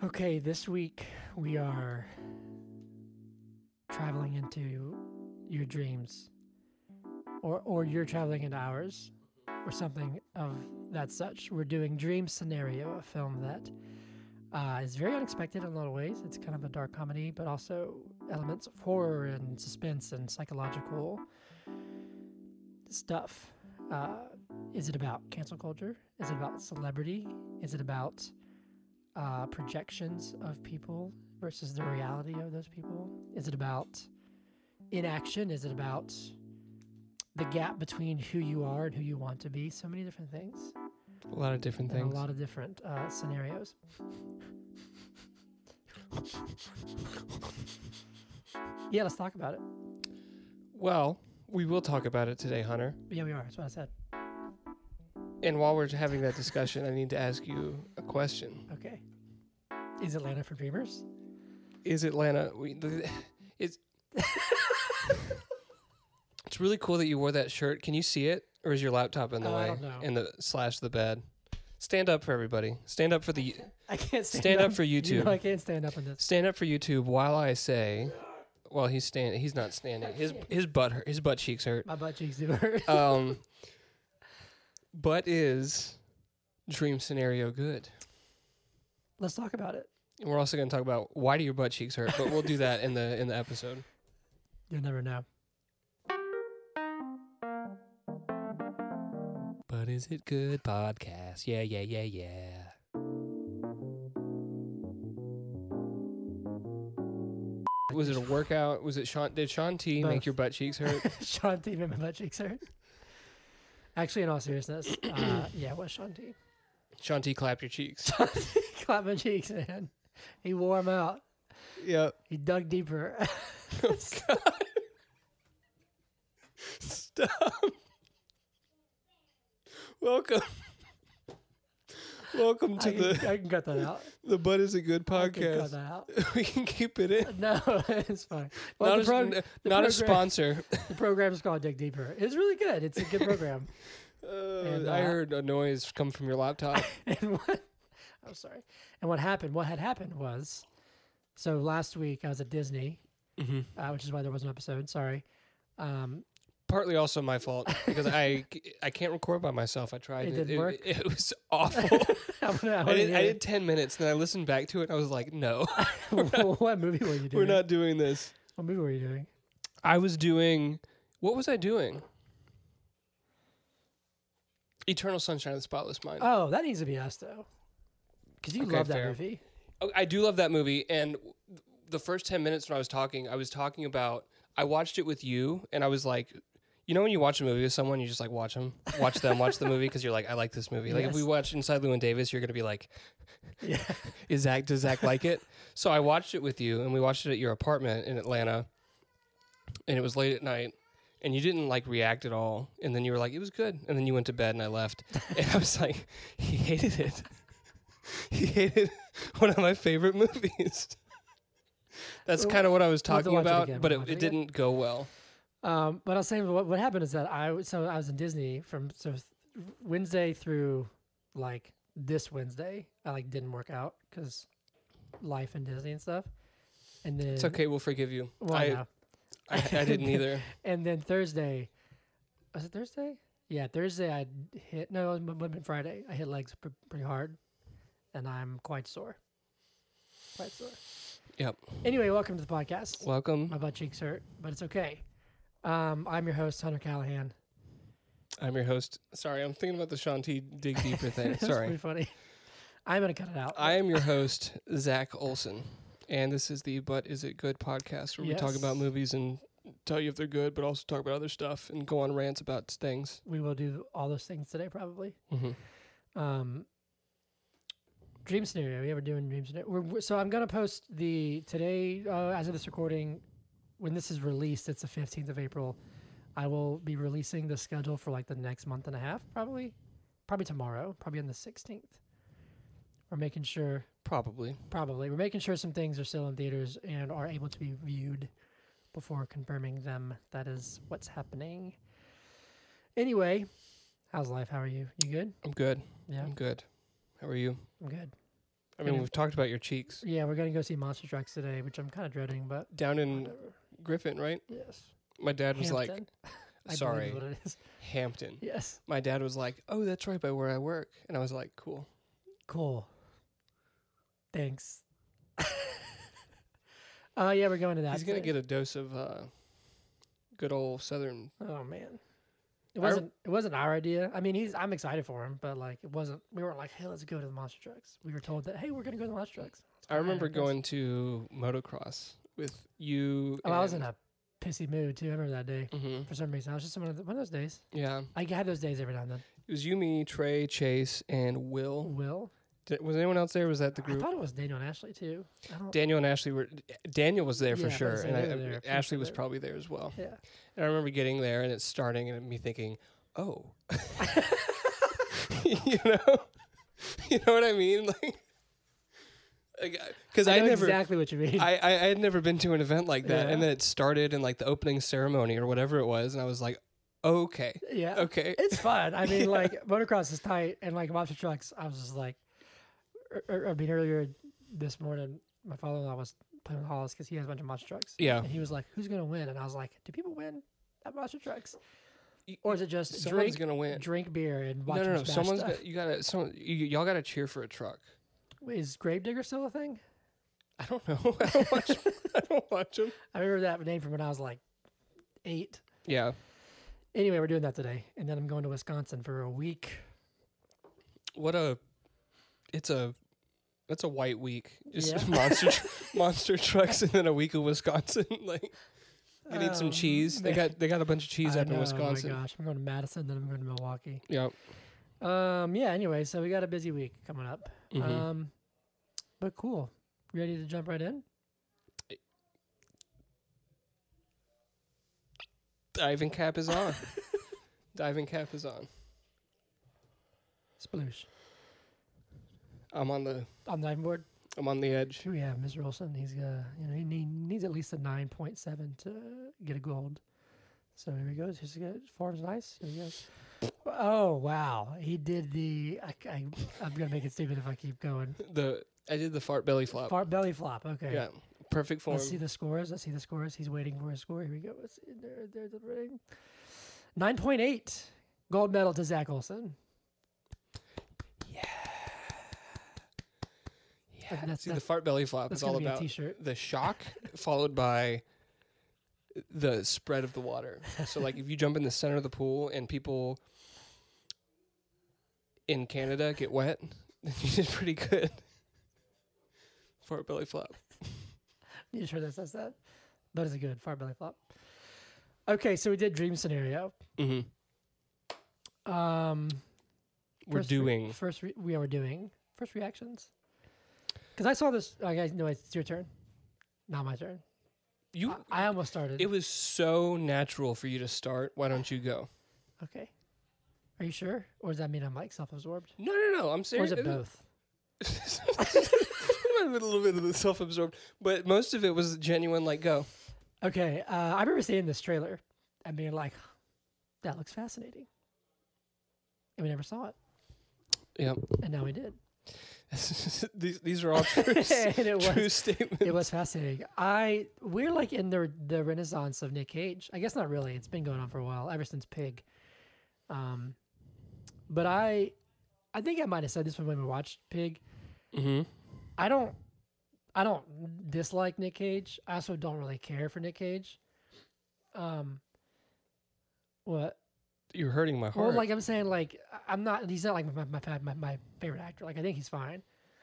Okay, this week we are traveling into your dreams, or you're traveling into ours, or something of that such. We're doing Dream Scenario, a film that is very unexpected in a lot of ways. It's kind of a dark comedy, but also elements of horror and suspense and psychological stuff. Is it about cancel culture? Is it about celebrity? Is it about projections of people versus the reality of those people? Is it about inaction? Is it about the gap between who you are and who you want to be? So many different things. A lot of different And things. a lot of different scenarios. Yeah, let's talk about it. Well, we will talk about it today, Hunter. Yeah, we are. That's what I said. And while we're having that discussion, I need to ask you a question. Okay. Is Atlanta for Dreamers? Is Atlanta... It's really cool that you wore that shirt. Can you see it? Or is your laptop in the way? I don't know. In the / the bed. Stand up for everybody. Stand up for the... I can't Stand up for YouTube. You know I can't stand up in this. Stand up for YouTube while I say... Well, he's not standing. His butt cheeks hurt. My butt cheeks do hurt. But is Dream Scenario good? Let's talk about it. And we're also going to talk about why do your butt cheeks hurt, but we'll do that in the episode. You'll never know. But is it good podcast? Yeah. Was it a workout? Was it Sean? Did Sean T Both. make your butt cheeks hurt? Sean T made my butt cheeks hurt. Actually, in all seriousness, yeah, it was Sean T. Sean T clapped your cheeks. Sean T clapped my cheeks, man. He wore them out. Yep. He dug deeper. Oh, God. Stop. Welcome to I can cut that out. the But Is It Good I can cut podcast. that out. We can keep it in. No, it's fine. Well, Not a sponsor. The program is called Dig Deeper. It's really good. It's a good program. I heard a noise come from your laptop. And I'm sorry. And what had happened was, so last week I was at Disney, which is why there was an episode. Sorry. Partly also my fault because I can't record by myself. I tried. It didn't work? It was awful. I I did 10 minutes, then I listened back to it, and I was like, no. What movie were you doing? We're not doing this. What movie were you doing? I was doing... What was I doing? Eternal Sunshine of the Spotless Mind. Oh, that needs to be us, though. Because you love that fair. movie. Oh, I do love that movie, and the first 10 minutes when I was talking about... I watched it with you, and I was like... You know when you watch a movie with someone, you just like watch them watch the movie because you're like, I like this movie. Like if we watch Inside Llewyn Davis, you're going to be like, Yeah. does Zach like it? So I watched it with you, and we watched it at your apartment in Atlanta, and it was late at night, and you didn't like react at all, and then you were like, it was good, and then you went to bed, and I left, and I was like, he hated it. He hated one of my favorite movies. That's kind of what I was talking about, but it didn't go well. But I was saying what happened is that I was in Disney from Wednesday through like this Wednesday. I like didn't work out because life and Disney and stuff. And then It's okay, we'll forgive you. Well, I didn't either. And then Thursday, was it Thursday? Yeah, Thursday I hit. No, it would have been Friday. I hit legs pretty hard, and I'm quite sore. Yep. Anyway, welcome to the podcast. Welcome. My butt cheeks hurt, but it's okay. I'm your host, Hunter Callahan. I'm your host. Sorry, I'm thinking about the Sean T. Dig Deeper thing. That's Sorry. pretty funny. I'm going to cut it out. I am your host, Zach Olson, and this is the But Is It Good podcast, where we talk about movies and tell you if they're good, but also talk about other stuff and go on rants about things. We will do all those things today, probably. Mm-hmm. Dream Scenario. We ever doing Dream Scenario? So I'm going to post today, as of this recording, when this is released, it's the 15th of April. I will be releasing the schedule for like the next month and a half, probably tomorrow, probably on the 16th. We're making sure. Probably. We're making sure some things are still in theaters and are able to be viewed before confirming them. That is what's happening. Anyway, how's life? How are you? You good? I'm good. Yeah. I'm good. How are you? I'm good. I mean, And- we've talked about your cheeks. Yeah, we're gonna go see Monster Trucks today, which I'm kind of dreading, but Down in whatever. Griffin, right? Yes. My dad was like, Hampton, I believe sorry, is what it is. Hampton. Yes. My dad was like, oh, that's right by where I work. And I was like, cool. Cool. Thanks. Yeah, we're going to that. He's going to today. get a dose of good old Southern. Oh man. It I- wasn't our idea. I mean, I'm excited for him, but like it wasn't. We weren't like, hey, let's go to the Monster Trucks. We were told that, hey, we're gonna go to the Monster Trucks. I remember I guess. going to motocross with you. Oh, I was in a pissy mood too. I remember that day Hmm. for some reason. I was just one of those days. Yeah. I had those days every now and then. It was you, me, Trey, Chase, and Will. Will. Was anyone else there? Was that the I group? thought it was Daniel and Ashley too. I don't. Daniel and Ashley were. Daniel was there for Yeah, I was sure, gonna say and they were there. Ashley They was were. probably there as well. Yeah. And I remember getting there and it's starting, and me thinking, "Oh, you know, you know what I mean?" Like, because I know never, exactly what you mean. I had never been to an event like that, Yeah. and then it started in like the opening ceremony or whatever it was, and I was like, "Okay, yeah. okay." It's fun. I mean, like motocross is tight, and like Monster Trucks, I was just like, I mean, earlier this morning, my father-in-law was playing with Hollis because he has a bunch of Monster Trucks. Yeah. And he was like, "Who's gonna win?" And I was like, "Do people win at Monster Trucks, Y- or is it just Someone's gonna win. drink beer and watch No, them no, no. smash Someone's stuff?" got, you gotta. Y'all gotta cheer for a truck. Is Gravedigger still a thing? I don't know. I don't watch. I don't watch them. I remember that name from when I was like 8. Yeah. Anyway, we're doing that today, and then I'm going to Wisconsin for a week. It's a white week. Just Yeah. monster trucks and then a week of Wisconsin. Like you need some cheese. They got a bunch of cheese I up in know, Wisconsin. Oh my gosh, I'm going to Madison, then I'm going to Milwaukee. Yeah. Yeah. Anyway, so we got a busy week coming up. Mhm. But cool. Ready to jump right in? Diving cap is on. Diving cap is on. Sploosh. I'm on the Board. I'm on the edge. Who we have? Mr. Olson. He's he needs at least a 9.7 to get a gold. So here he goes. Here's good. Form's nice. Here he goes. Oh wow, he did the. I'm gonna make it stupid if I keep going. I did the fart belly flop. Fart belly flop. Okay. Yeah. Perfect form. Let's see the scores. He's waiting for his score. Here we go. Let's see. There's the rating. 9.8. Gold medal to Zach Olson. Yeah. That's- See, the fart belly flop That's is all gonna be a about T-shirt. the shock followed by the spread of the water. So like if you jump in the center of the pool and people in Canada get wet, then you did pretty good. Fart belly flop. You sure that says that? That is a good fart belly flop. Okay, so we did dream scenario. Mm-hmm. We're First doing. we were doing first reactions. Because I saw this. Okay, no, it's your turn. Not my turn. You. I almost started. It was so natural for you to start. Why don't you go? Okay. Are you sure? Or does that mean I'm like self-absorbed? No. I'm Or serious. is it both? Might have been a little bit of the self-absorbed, but most of it was genuine. Like, go. Okay. I remember seeing this trailer and being like, that looks fascinating. And we never saw it. Yep. And now we did. these are all true, And it true was statements. it was fascinating. We're like in the renaissance of Nick Cage. I guess not really. It's been going on for a while, ever since Pig. But I think I might have said this when we watched Pig. Mm-hmm. I don't dislike Nick Cage. I also don't really care for Nick Cage. What? You're hurting my heart. Well, like I'm saying, like I'm not. He's not like my favorite actor. Like I think he's fine.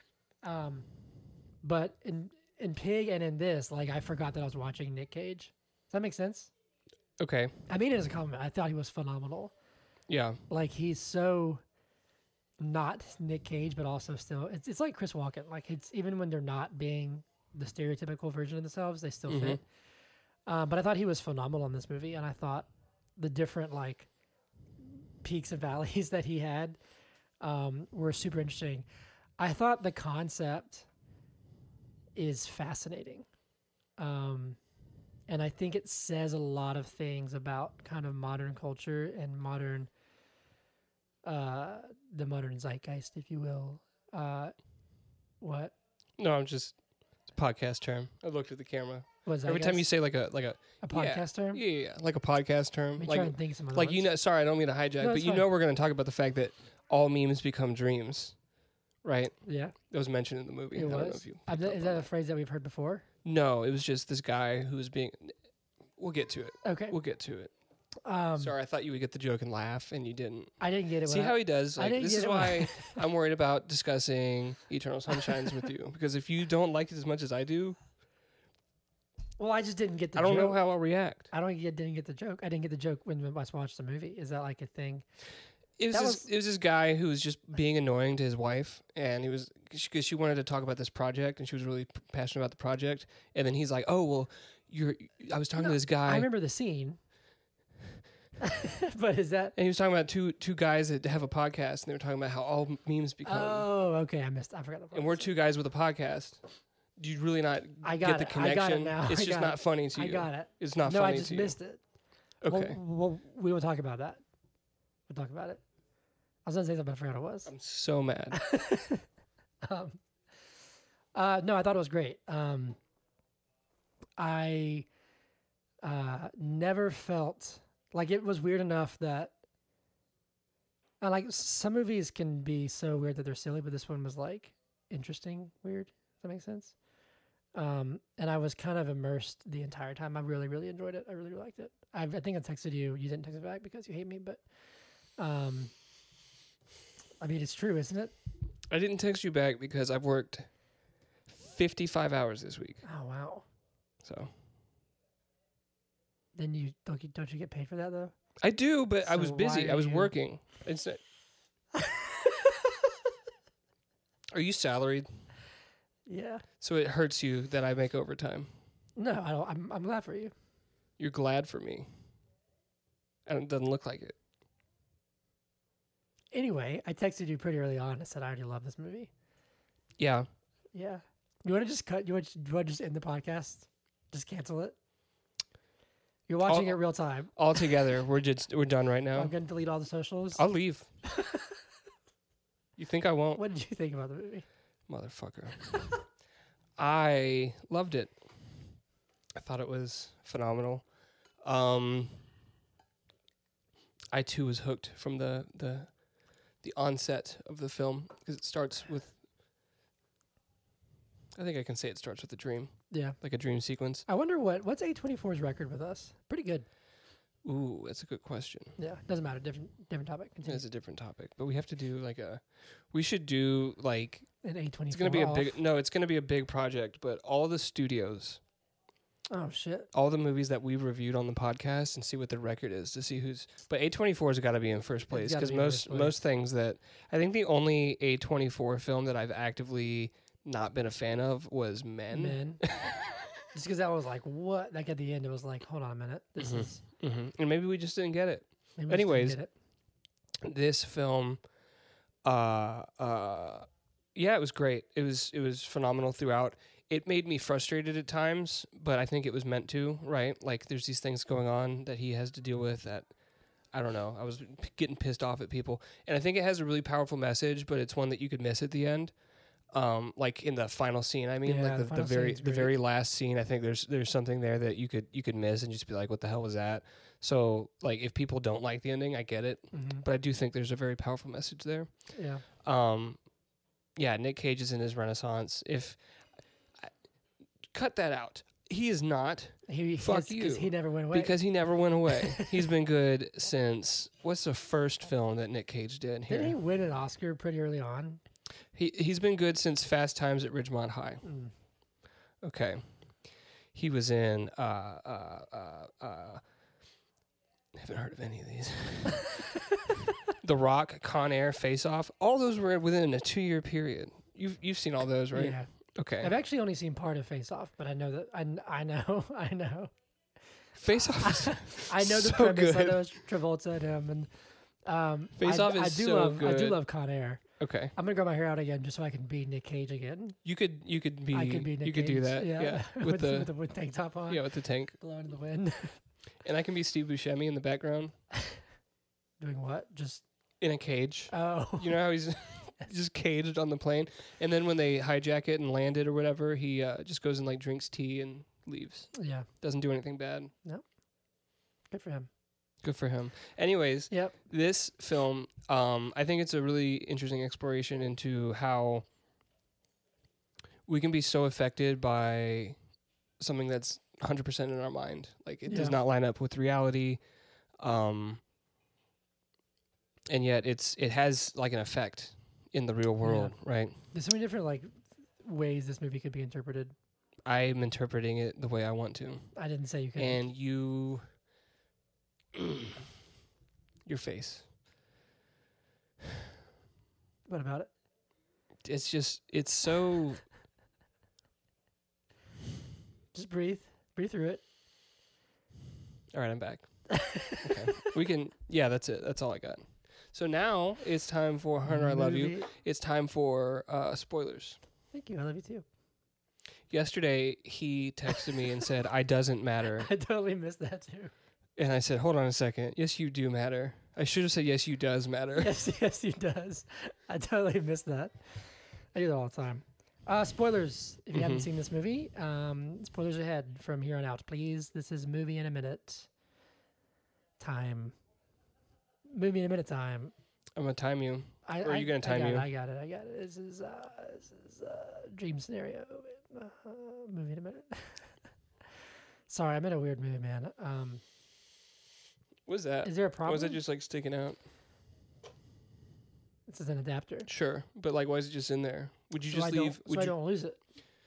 But in Pig and in this, like I forgot that I was watching Nick Cage. Does that make sense? Okay. I mean it as a compliment. I thought he was phenomenal. Yeah. Like he's so not Nick Cage, but also still it's like Chris Walken. Like it's even when they're not being the stereotypical version of themselves, they still fit. But I thought he was phenomenal in this movie, and I thought the different like peaks and valleys that he had were super interesting. I thought the concept is fascinating. And I think it says a lot of things about kind of modern culture and modern, the modern zeitgeist, if you will, What No, I'm just it's a podcast term. I looked at the camera. was that? Every time you say like a a podcast term, yeah, like a podcast term, let me like try and think of some other like ones. you know. Sorry, I don't mean to hijack, No, but it's you fine. know we're going to talk about the fact that all memes become dreams, right? Yeah, That was mentioned in the movie. it I don't know was. if you. Is picked up that on a phrase that we've heard before? No, it was just this guy who was being. We'll get to it. Okay. We'll get to it. Sorry, I thought you would get the joke and laugh, and you didn't. I didn't get it. See when how he does? I Like, didn't this get is it when why I'm worried about discussing Eternal Sunshines with you. Because if you don't like it as much as I do, Well, I just didn't get the I don't joke. know how I'll react. Didn't get the joke. I didn't get the joke when I watched the movie. Is that like a thing? It That was this guy who was just being annoying to his wife, and he was because she wanted to talk about this project, and she was really passionate about the project. And then he's like, "Oh well, I was talking to this guy." I remember the scene. But is that? And he was talking about two guys that have a podcast, and they were talking about how all memes become. Oh, okay. I forgot the part. And we're two guys with a podcast. Do you really not I get got the it. connection? I got it now. It's I just got not it. funny to you. I got it. It's not No, funny I just to you. missed it. Okay. We will talk about that. We'll talk about it. I was gonna say something, but I forgot what it was. I'm so mad. No, I thought it was great. I never felt like it was weird enough that like some movies can be so weird that they're silly, but this one was like interesting, weird. Does that make sense? And I was kind of immersed the entire time. I really, really enjoyed it. I really liked it. I think I texted you. You didn't text me back because you hate me, but I mean, it's true, isn't it? I didn't text you back because I've worked 55 hours this week. Oh wow. So Then you don't you get paid for that though? I do, but I So was why busy. I are was you- working. It's not, are you salaried? Yeah. So it hurts you that I make overtime. No, I don't. I'm glad for you. You're glad for me. And it doesn't look like it. Anyway, I texted you pretty early on. I said I already love this movie. Yeah. Yeah. You want to just cut? You want to just end the podcast? Just cancel it. You're watching it real time. All together, we're done right now. I'm gonna delete all the socials. I'll leave. You think I won't? What did you think about the movie? Motherfucker. I loved it. I thought it was phenomenal. I too was hooked from the onset of the film because it starts with. I think I can say it starts with a dream, Yeah. like a dream sequence. I wonder what's A24's record with us. Pretty good. Ooh, that's a good question. Yeah. Doesn't matter. Different topic. Continue. It's a different topic, but we have to do we should do like An A24. it's gonna be off. it's gonna be a big project, but all the studios, Oh shit. all the movies that we've reviewed on the podcast, and see what the record is to see who's. But A24's got to be in first place gotta because be in first place. most things that I think the only A24 film that I've actively not been a fan of was Men. Just because that was like what? Like at the end, it was like, hold on a minute. This Mhm. is. And maybe we just didn't get it. Maybe we just Anyways, didn't get it. This film, yeah, it was great. It was phenomenal throughout. It made me frustrated at times, but I think it was meant to, right? Like there's these things going on that he has to deal with that I don't know. I was getting pissed off at people. And I think it has a really powerful message, but it's one that you could miss at the end. Like in the final scene, I mean, Yeah, like the the final scene's great. very last scene, I think there's something there that you could miss and just be like, what the hell was that? So like if people don't like the ending, I get it. Mm-hmm. But I do think there's a very powerful message there. Yeah. Yeah, Nick Cage is in his renaissance. Cut that out. He is not Fuck you. Because he never went away. because he never went away. He's been good since what's the first film that Nick Cage did here? Didn't he win an Oscar pretty early on? He's been good since Fast Times at Ridgemont High. Mm. Okay. He was in haven't heard of any of these. The Rock, Con Air, Face Off. All those were within a 2-year period. You've seen all those, right? Yeah. Okay. I've actually only seen part of Face Off, but I know that I know Face Off is I know the so premise. I good. know it's Travolta and him, and Face Off is I do so love I do good. love Con Air. Okay. I'm gonna grow my hair out again just so I can be Nick Cage again. You could be I could be Nick you could do Cage, that. Yeah. With the with tank top on, with the tank. blowing in the wind. And I can be Steve Buscemi in the background Doing what? Just in a cage. oh, You know how he's just caged on the plane. And then when they hijack it and land it or whatever, he just goes and like drinks tea and leaves. Yeah. Doesn't do anything bad. Good for him. Good for him. Anyways, Yep. this film, I think it's a really interesting exploration into how we can be so affected by something that's 100% in our mind. Like it does Yeah. not line up with reality. And yet it has like an effect in the real world, right? There's so many different like ways this movie could be interpreted. I'm interpreting it the way I want to. I didn't say you could. And you, your face. What about it? It's so, Just breathe. Breathe through it. all right, I'm back. Okay. That's it. That's all I got. So now it's time for Hunter, I Love You. Movie. It's time for spoilers. Thank you. I love you too. Yesterday, he texted me and said, I doesn't matter. I totally missed that too. And I said, hold on a second. Yes, you do matter. I should have said, yes, you does matter. Yes, he does. I totally missed that. I do that all the time. Spoilers. If you haven't seen this movie, spoilers ahead from here on out, please. This is Movie in a Minute time. Movie in a Minute time. I'm going to time you. Or are you going to time you? I got it. This is dream scenario. Movie in a Minute. Sorry, I'm in a weird mood, man. What's that? Is there a problem? Was it just like sticking out? This is an adapter. Sure. But like, why is it just in there? Would you So just leave? I don't lose it.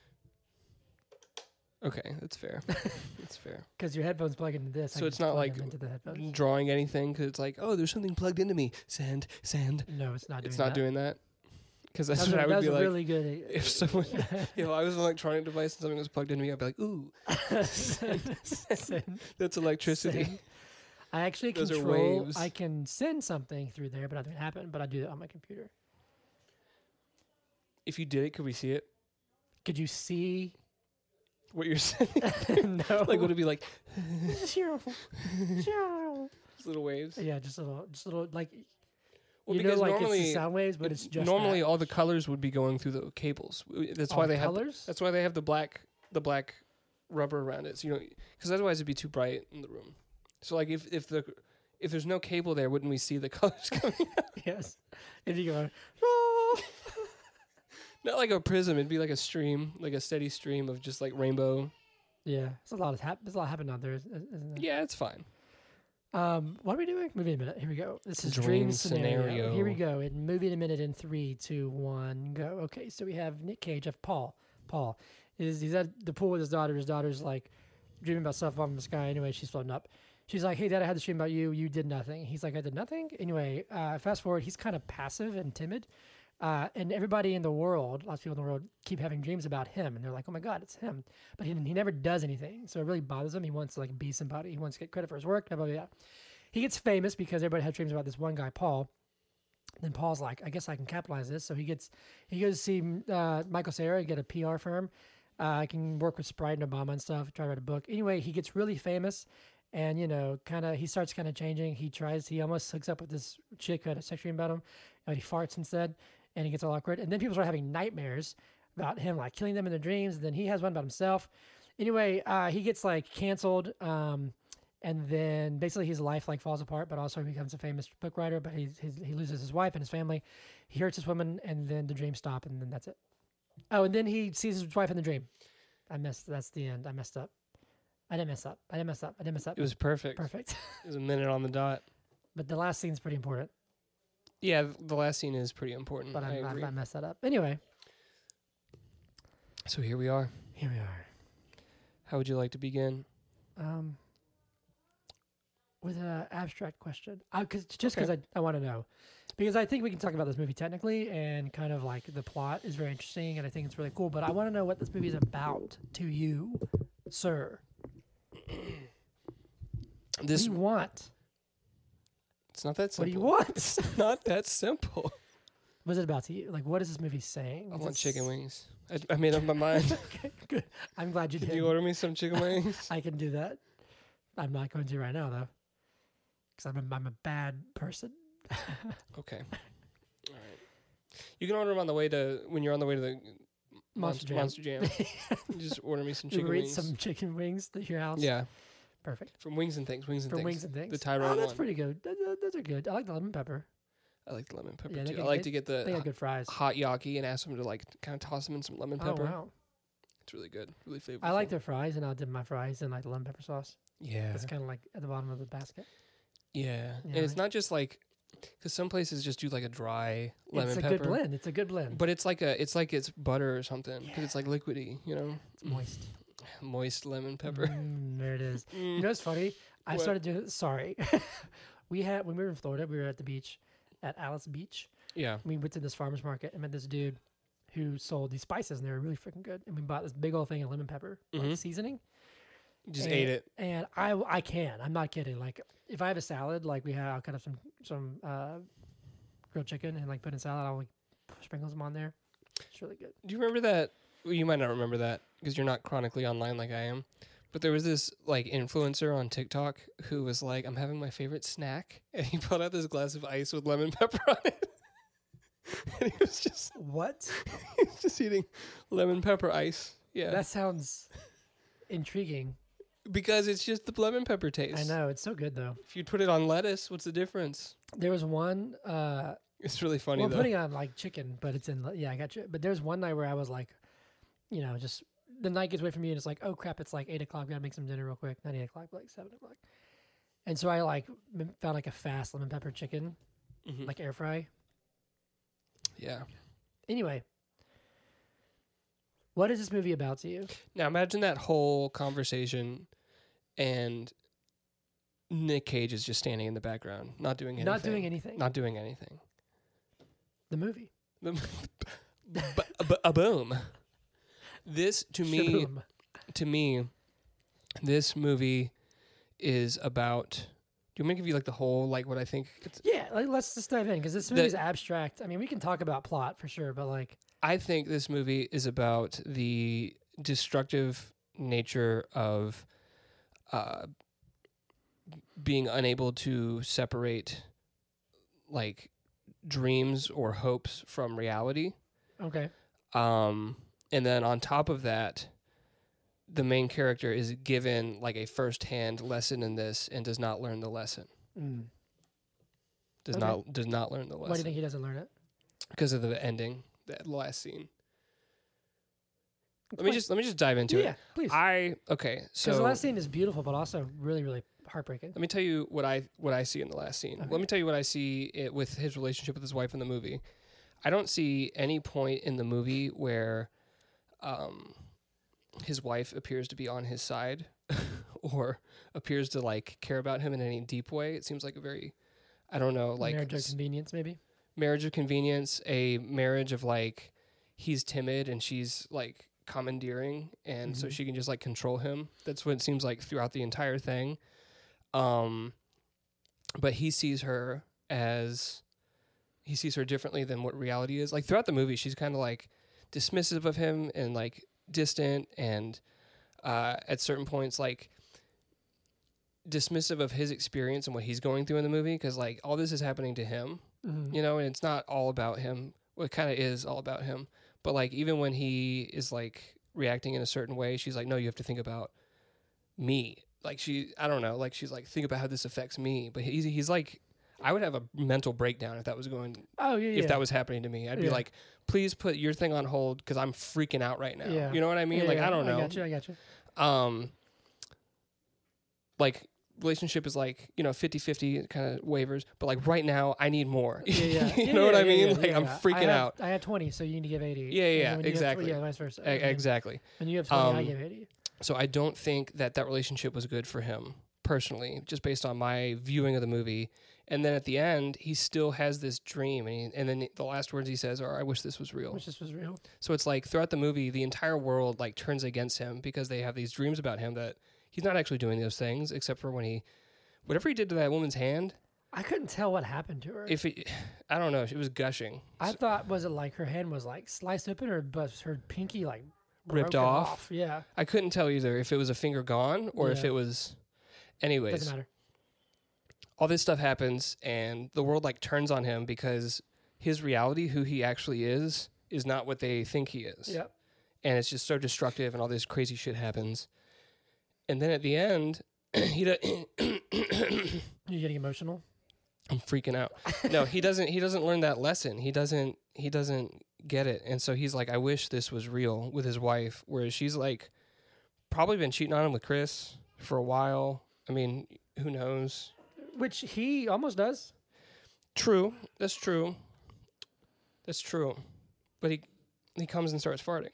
Okay, that's fair. That's fair. Because your headphones plug into this. So I can it's just not plug like them into the headphones. drawing anything because it's like, oh, there's something plugged into me. Sand. No, it's not doing It's not that. doing that. Because that's That what I would was be like. really good. If someone, if I was an electronic device and something was plugged into me, I'd be like, ooh, Send. that's electricity. Send. I actually Those are control. waves. I can send something through there, but nothing happened. But I do that on my computer. If you did it, could we see it? Could you see? What you're saying? No. Like, would it be like Just little waves? yeah, just little like. Well, You know, because like normally, it's the sound waves, but it's just normally that. all the colors would be going through the cables. That's All why the they have. colors. That's why they have the black rubber around it. So, because otherwise it'd be too bright in the room. So like if there's no cable there, wouldn't we see the colors coming out? Yes. If you go. Not like a prism. It'd be like a stream, like a steady stream of just like rainbow. Yeah, there's a lot happening out there, isn't there? Yeah, it's fine. What are we doing? Movie in a Minute. Here we go. This is Dream Dream Scenario. Scenario. Here we go. In Movie in a Minute in 3, 2, 1, go. Okay, so we have Nick Cage of Paul. Paul he's at the pool with his daughter. His daughter's like dreaming about stuff up in the sky. Anyway, she's floating up. She's like, "Hey, Dad, I had this dream about you. You did nothing." He's like, "I did nothing." Anyway, fast forward. He's kind of passive and timid. And everybody in the world, lots of people in the world, keep having dreams about him, and they're like, "Oh my God, it's him!" But he never does anything, so it really bothers him. He wants to like be somebody. He wants to get credit for his work. Blah blah blah. He gets famous because everybody has dreams about this one guy, Paul. Then Paul's like, "I guess I can capitalize this." So he goes to see Michael Cera, get a PR firm. I can work with Sprite and Obama and stuff. Try to write a book. Anyway, he gets really famous, and he starts kind of changing. He almost hooks up with this chick who had a sex dream about him, and he farts instead. And he gets all awkward. And then people start having nightmares about him, like killing them in their dreams. And then he has one about himself. Anyway, he gets like canceled. And then basically his life like falls apart, but also he becomes a famous book writer. But he loses his wife and his family. He hurts this woman, and then the dreams stop, and then that's it. Oh, and then he sees his wife in the dream. That's the end. I messed up. I didn't mess up. It was perfect. Perfect. It was a minute on the dot. But the last scene's pretty important. Yeah, the last scene is pretty important. But I agree. I messed that up. Anyway. So here we are. Here we are. How would you like to begin? With an abstract question. Because I want to know. Because I think we can talk about this movie technically, and kind of like the plot is very interesting, and I think it's really cool. But I want to know what this movie is about to you, sir. What do you want? It's not that What do simple. you want? It's not that simple. What is it about to you? Like, what is this movie saying? I want chicken wings. I made up my mind. Okay, good. I'm glad you Can did. you order me some chicken wings? I can do that. I'm not going to right now, though. Because I'm a bad person. Okay. All right. You can order them on the way to when you're on the way to the Monster Jam. Monster Jam. You just order me some chicken Uber Eats wings. some chicken wings to your house. Yeah, Perfect. from Wings and Things. Wings and From Things. Wings and Things. The Tyrone Oh, that's one. pretty good. Those are good. I like the lemon pepper. I like the lemon pepper Yeah, they too. got- I like they- to get They the got good fries. hot yaki and ask them to like kind of toss them in some lemon pepper. Oh, wow. It's really good. Really flavorful. I like their fries, and I'll dip my fries in like the lemon pepper sauce. Yeah. It's kind of like at the bottom of the basket. Yeah. Yeah, And it's right. not just like, because some places just do like a dry lemon It's a pepper. good blend. It's a good blend. But it's like it's butter or something because it's like liquidy, you know, It's moist. moist lemon pepper. There it is. Mm. You know what's funny? I What? started doing. Sorry, when we were in Florida, we were at the beach, at Alice Beach. Yeah. We went to this farmer's market and met this dude who sold these spices, and they were really freaking good. And we bought this big old thing of lemon pepper Mhm. seasoning. Just and, ate it. And I can. I'm not kidding. Like if I have a salad, like I'll cut up some grilled chicken and like put in salad. I'll like sprinkle some on there. It's really good. Do you remember that? Well, you might not remember that because you're not chronically online like I am. But there was this like influencer on TikTok who was like, "I'm having my favorite snack," and he pulled out this glass of ice with lemon pepper on it, and he was just What? eating lemon pepper ice. Yeah, That sounds intriguing. because it's just the lemon pepper taste. I know it's so good though. If you put it on lettuce, what's the difference? There was one. It's really funny Well, I'm though. putting on like chicken, but it's in. I got you. But there's one night where I was like, just the night gets away from me, and it's like, oh crap, it's like 8 o'clock. Gotta make some dinner real quick. Not 8 o'clock, but like 7 o'clock. And so I like found like a fast lemon pepper chicken, Mhm. like air fry. Yeah. Anyway, what is this movie about to you? Now imagine that whole conversation, and Nick Cage is just standing in the background, not doing anything. Not doing anything. Not doing anything. The movie. Boom. This Shaboom. to me, this movie is about. Do you want me to give you like the whole like what I think? It's, Yeah, like, let's just dive in because this movie is abstract. I mean, we can talk about plot for sure, but like, I think this movie is about the destructive nature of being unable to separate like dreams or hopes from reality. okay, And then on top of that, the main character is given like a first-hand lesson in this and does not learn the lesson. Does Okay. not learn the lesson. why do you think he doesn't learn it? Because of the ending, that last scene. Let Explain. me just dive into Yeah, it. please. Okay, Because so the last scene is beautiful, but also really, really heartbreaking. let me tell you what I see in the last scene. Okay. Let me tell you what I see with his relationship with his wife in the movie. I don't see any point in the movie where his wife appears to be on his side or appears to like care about him in any deep way. It seems like a very, I don't know, like Marriage of convenience, maybe. marriage of convenience, a marriage of like he's timid and she's like commandeering, and so Mhm. she can just like control him. That's what it seems like throughout the entire thing. But he sees her differently than what reality is. Like throughout the movie, she's kind of like dismissive of him and like distant, and at certain points like dismissive of his experience and what he's going through in the movie, because like all this is happening to him, Mm-hmm. you know, and it's not all about him. Well, it kind of is all about him, but like even when he is like reacting in a certain way, she's like, no, you have to think about me. Like I don't know, like she's like, think about how this affects me. But he's like, I would have a mental breakdown if that was Oh yeah, if that was happening to me. I'd be Yeah. like, please put your thing on hold because I'm freaking out right now. Yeah. You know what I mean? Like I don't know. I got you. Like relationship is like, 50-50 kind of waivers, but like right now I need more. You know what I mean? Like I'm freaking out. I have 20, so you need to give 80. Yeah, And yeah, then when you have exactly. yeah, vice versa. Exactly. When you have 20, I Um, give 80. So I don't think that relationship was good for him personally, just based on my viewing of the movie. And then at the end, he still has this dream, and then the last words he says are, "I wish this was real." Which this was real. So it's like throughout the movie, the entire world like turns against him because they have these dreams about him that he's not actually doing those things, except for when whatever he did to that woman's hand. I couldn't tell what happened to her. I don't know, it was gushing. I thought, was it like her hand was like sliced open, or was her pinky like Ripped broken off? Yeah, I couldn't tell either if it was a finger gone or if Yeah. it was. Anyways, doesn't matter. all this stuff happens and the world like turns on him because his reality, who he actually is not what they think he is. Yep. And it's just so destructive, and all this crazy shit happens. And then at the end, he You getting emotional? I'm freaking out. No, he doesn't learn that lesson. He doesn't get it. And so he's like, I wish this was real with his wife, whereas she's like probably been cheating on him with Chris for a while. I mean, who knows? Which he almost does. True. That's true. That's true. But he comes and starts farting.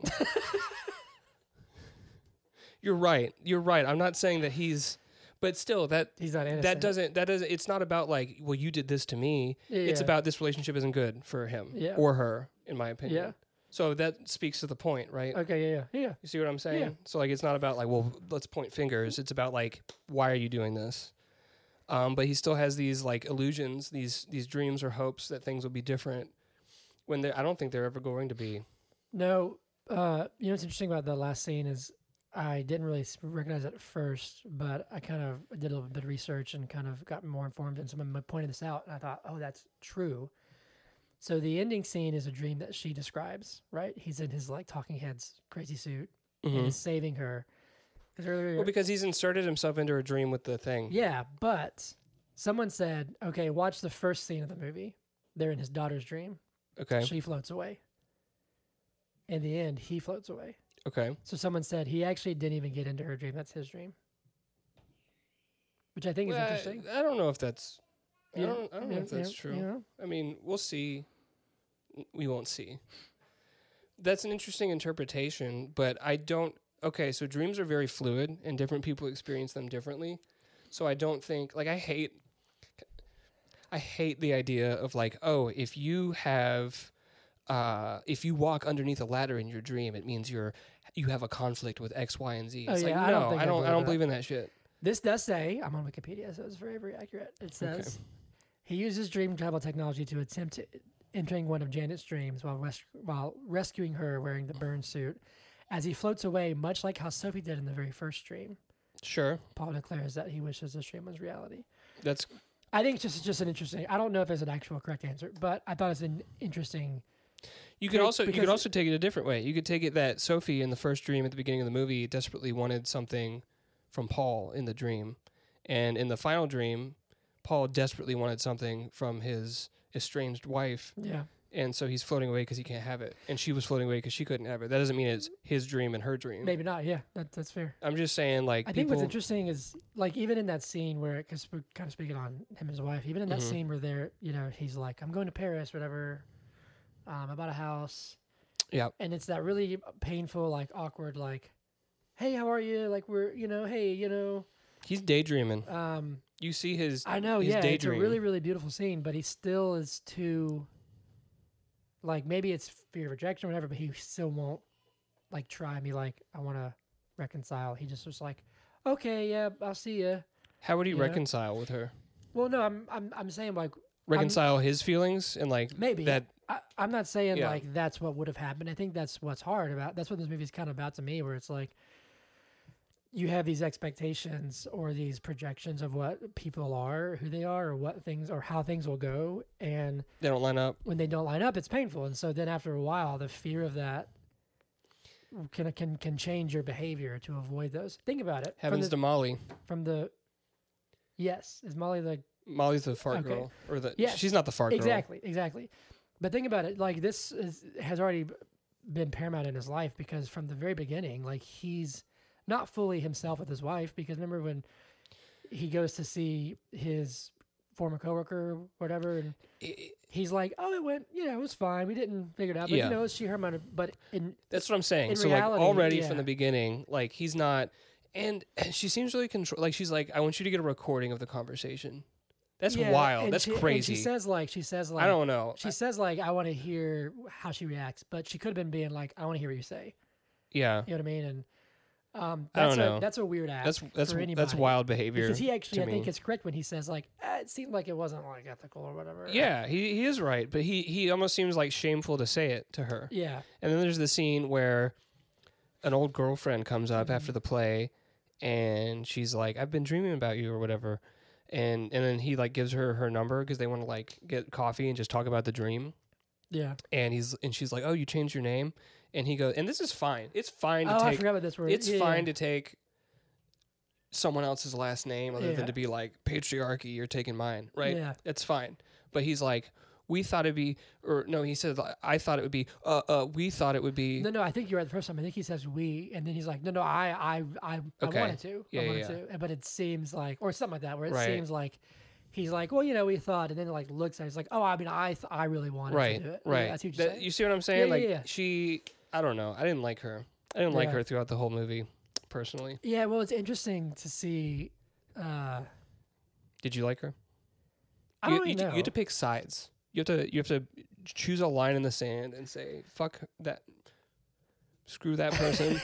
You're right. I'm not saying that but still He's not innocent. that doesn't it's not about like, well, you did this to me. Yeah. It's about this relationship isn't good for him or her, in my opinion. Yeah. So that speaks to the point, right? Okay, yeah. You see what I'm saying? Yeah. So like, it's not about like, well, let's point fingers. It's about like, why are you doing this? But he still has these like illusions, these dreams or hopes that things will be different when I don't think they're ever going to be. No, what's interesting about the last scene is I didn't really recognize it at first, but I kind of did a little bit of research and kind of got more informed, and someone pointed this out, and I thought, oh, that's true. So the ending scene is a dream that she describes, right? He's in his like Talking Heads crazy suit and is saving her. Because he's inserted himself into her dream with the thing. Yeah, but someone said, okay, watch the first scene of the movie. They're in his daughter's dream. Okay. She floats away. In the end, he floats away. Okay. So someone said he actually didn't even get into her dream. That's his dream. Which I think is interesting. I don't know if that's... I don't know if that's true. You know? I mean, we'll see. We won't see. That's an interesting interpretation, but I don't... Okay, so dreams are very fluid, and different people experience them differently. So I don't think... Like, I hate the idea of like, oh, if you walk underneath a ladder in your dream, it means you have a conflict with X, Y, and Z. It's I don't believe in that shit. This does say, I'm on Wikipedia, so it's very, very accurate. It says, he uses dream travel technology to attempt entering one of Janet's dreams while rescuing her wearing the burn suit. As he floats away, much like how Sophie did in the very first dream. Sure. Paul declares that he wishes this dream was reality. I think it's just an interesting... I don't know if there's an actual correct answer, but I thought it's an interesting... You could also take it a different way. You could take it that Sophie in the first dream at the beginning of the movie desperately wanted something from Paul in the dream. And in the final dream, Paul desperately wanted something from his estranged wife. Yeah. And so he's floating away because he can't have it. And she was floating away because she couldn't have it. That doesn't mean it's his dream and her dream. Maybe not, yeah. That's fair. I'm just saying, like, I think what's interesting is, like, even in that scene where, because we're kind of speaking on him and his wife, even in that scene where they're, he's like, I'm going to Paris, whatever, I bought a house. Yeah. And it's that really painful, like, awkward, like, hey, how are you? Like, we're, hey. He's daydreaming. You see his I know, his yeah. daydream. It's a really, really beautiful scene, but he still is too... Like, maybe it's fear of rejection or whatever, but he still won't, like, try and be like, I want to reconcile. He just was like, okay, yeah, I'll see you. How would he reconcile with her? Well, no, I'm saying, like... Reconcile his feelings and, like... Maybe. That, I'm not saying, like, that's what would have happened. I think that's what's hard about... That's what this movie's kind of about to me, where it's like, you have these expectations or these projections of what people are, who they are, or what things, or how things will go, and they don't line up. When they don't line up, it's painful, and so then after a while, the fear of that can change your behavior to avoid those. Think about it. Happens to Molly. Is Molly Molly's the fart girl, or she's not the fart girl. Exactly. But think about it. Like, this has already been paramount in his life, because from the very beginning, like, he's not fully himself with his wife, because remember when he goes to see his former coworker, whatever, and he's like, "Oh, it went, it was fine. We didn't figure it out, but she hurt my." But that's what I'm saying. So reality, like already from the beginning, like he's not, and she seems really like she's like, "I want you to get a recording of the conversation." That's wild. That's crazy. And she says like, I don't know. She says like, I want to hear how she reacts, but she could have been being like, I want to hear what you say. Yeah. You know what I mean? And I don't know. That's a weird ask for anybody. That's wild behavior. Because he actually, I think it's correct when he says like, it seemed like it wasn't like ethical or whatever. Yeah, he is right, but he almost seems like shameful to say it to her. Yeah. And then there's the scene where an old girlfriend comes up after the play, and she's like, I've been dreaming about you or whatever. And then he like gives her number because they want to like get coffee and just talk about the dream. Yeah. and she's like, "Oh, you changed your name," and he goes, and this is fine. It's fine to Oh, I take. forgot about this word. It's fine to take someone else's last name other Yeah. than to be like patriarchy. You're taking mine, right? Yeah. It's fine. But he's like, we thought it'd be, or no, he said, I thought it would be. We thought it would be. No, I think you're right the first time. I think he says we, and then he's like, no, I Okay. wanted to. Yeah, I wanted yeah. to. But it seems like, or something like that, where it Right. seems like he's like, well, we thought, and then like looks at it, he's like, oh, I mean, I really wanted Right, to do it. right. Yeah, I see what you're saying. You see what I'm saying? Yeah, like yeah, yeah. she, I don't know. I didn't like her. I didn't like Yeah. her throughout the whole movie, personally. Yeah, well, it's interesting to see. Did you like her? I don't really know. You have to pick sides. You have to choose a line in the sand and say, fuck that, screw that person.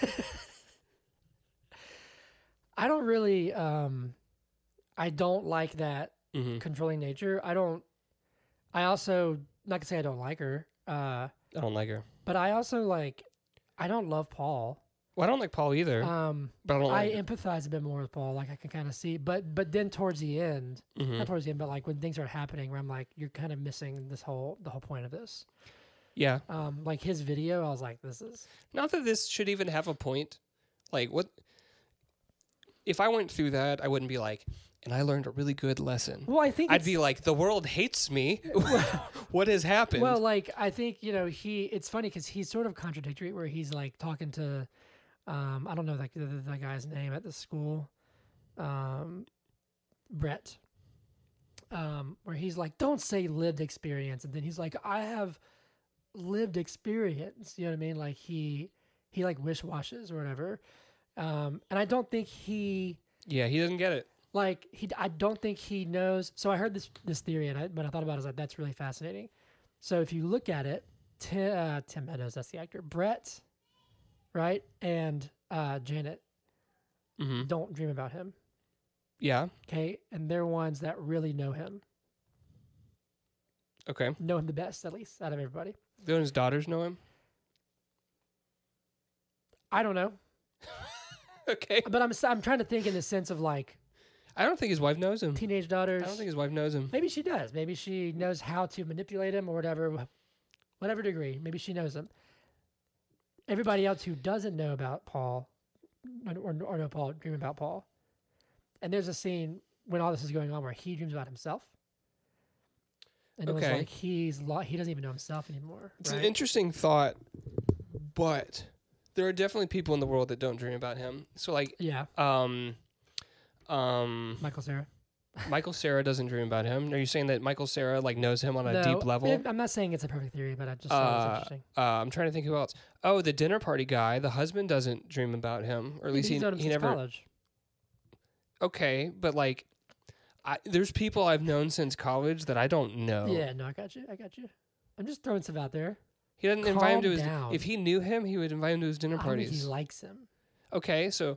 I don't really. I don't like that Hmm. controlling nature. I also not gonna say I don't like her. I don't like her. But I also like. I don't love Paul. Well, I don't like Paul either, but I don't I like her. empathize a bit more with Paul. Like I can kind of see, but then towards the end, Mhm. not towards the end, but like when things are happening, where I'm like, you're kind of missing the whole point of this. Yeah. Like his video, I was like, this is Not that this should even have a point. Like, what? If I went through that, I wouldn't be like, and I learned a really good lesson. well. I think I'd it's- be like, the world hates me. What has happened? well, like I think it's funny because he's sort of contradictory, where he's like talking to, I don't know like the guy's name at the school, Brett, where he's like, don't say lived experience, and then he's like, I have lived experience. You know what I mean? Like he like wish washes or whatever. And I don't think he yeah, he doesn't get it. I don't think he knows. So I heard this theory, and when I thought about it, I was like, that's really fascinating. So if you look at it, Tim Meadows, that's the actor, Brett, right, and Janet Hmm. don't dream about him. Yeah. Okay, and they're ones that really know him Okay. the best, at least out of everybody. Don't his daughters know him? I don't know, Okay. but I'm trying to think in the sense of like I don't think his wife knows him. teenage daughters. I don't think his wife knows him. Maybe she does. Maybe she knows how to manipulate him or whatever degree. Maybe she knows him. Everybody else who doesn't know about Paul or know Paul, dream about Paul. And there's a scene when all this is going on where he dreams about himself. And it was Okay. like he doesn't even know himself anymore. It's right? an interesting thought, but there are definitely people in the world that don't dream about him. So like, Yeah, Michael Cera. Michael Cera doesn't dream about him. Are you saying that Michael Cera like knows him on a No, deep level? I'm not saying it's a perfect theory, but I just thought it was interesting. I'm trying to think who else. Oh, the dinner party guy. The husband doesn't dream about him, or at least He's known him he since never. college. Okay, but like, there's people I've known since college that I don't know. Yeah, no, I got you. I'm just throwing stuff out there. He doesn't invite him to Calm his. down. If he knew him, he would invite him to his dinner I don't think parties. he likes him. Okay, so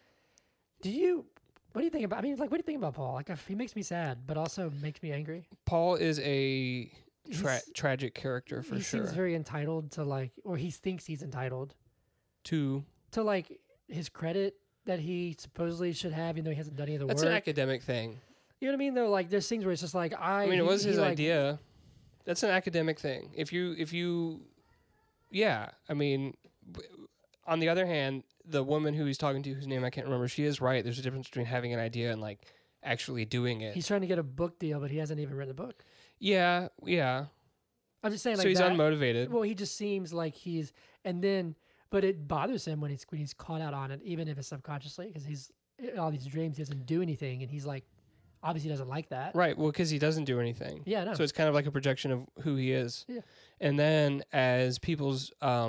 What do you think about? I mean, like, what do you think about Paul? Like, he makes me sad, but also makes me angry. Paul is a He's- tragic character for he sure. seems very entitled to or he thinks he's entitled To to his credit that he supposedly should have, even though he hasn't done any of the that's work. an academic thing. You know what I mean? Though, like, there's things where it's just like I mean, it was his idea. That's an academic thing. If you, yeah. I mean, on the other hand, the woman who he's talking to, whose name I can't remember, she is right. There's a difference between having an idea and like actually doing it. He's trying to get a book deal, but he hasn't even written a book. Yeah. I'm just saying, So like, he's that, unmotivated. Well, he just seems like but it bothers him when he's caught out on it, even if it's subconsciously, because he's in all these dreams, he doesn't do anything, and he's like, obviously doesn't like that. Right. Well, because he doesn't do anything. Yeah, no. So it's kind of like a projection of who he is. Yeah. And then as people's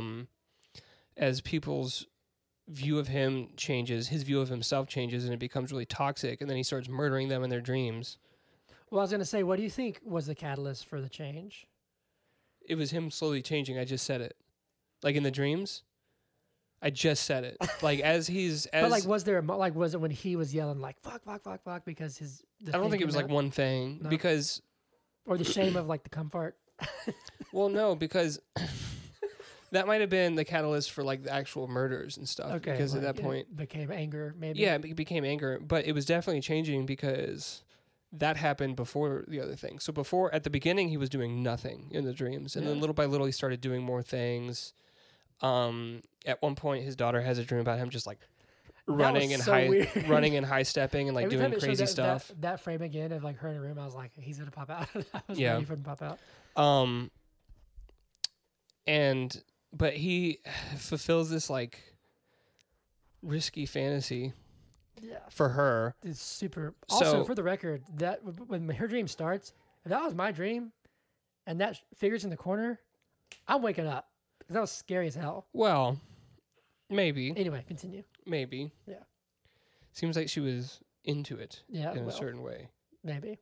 view of him changes, his view of himself changes, and it becomes really toxic. And then he starts murdering them in their dreams. Well, I was gonna say, what do you think was the catalyst for the change? It was him slowly changing. I just said it. Like in the dreams, I just said it. Like as But like, was there was it when he was yelling like "fuck, fuck, fuck, fuck" because I don't think it was like one thing No? because or the shame of like the comfort? well, no, because that might have been the catalyst for like the actual murders and stuff. Okay, Because at like, that point, it became anger, maybe. yeah, it became anger, but it was definitely changing because that happened before the other thing. So before, at the beginning, he was doing nothing in the dreams, and then little by little, he started doing more things. At one point, his daughter has a dream about him just like running and running and high stepping and like Every doing time it showed crazy stuff. That frame again of like her in a room, I was like, he's gonna pop out. I was Yeah. ready for him to pop out. But he fulfills this like risky fantasy for her. It's super. So- Also, for the record, that when her dream starts, if that was my dream, and that figure's in the corner, I'm waking up because that was scary as hell. Well, maybe. Anyway, continue. Maybe. Yeah. Seems like she was into it Yeah, in a well, certain way. maybe.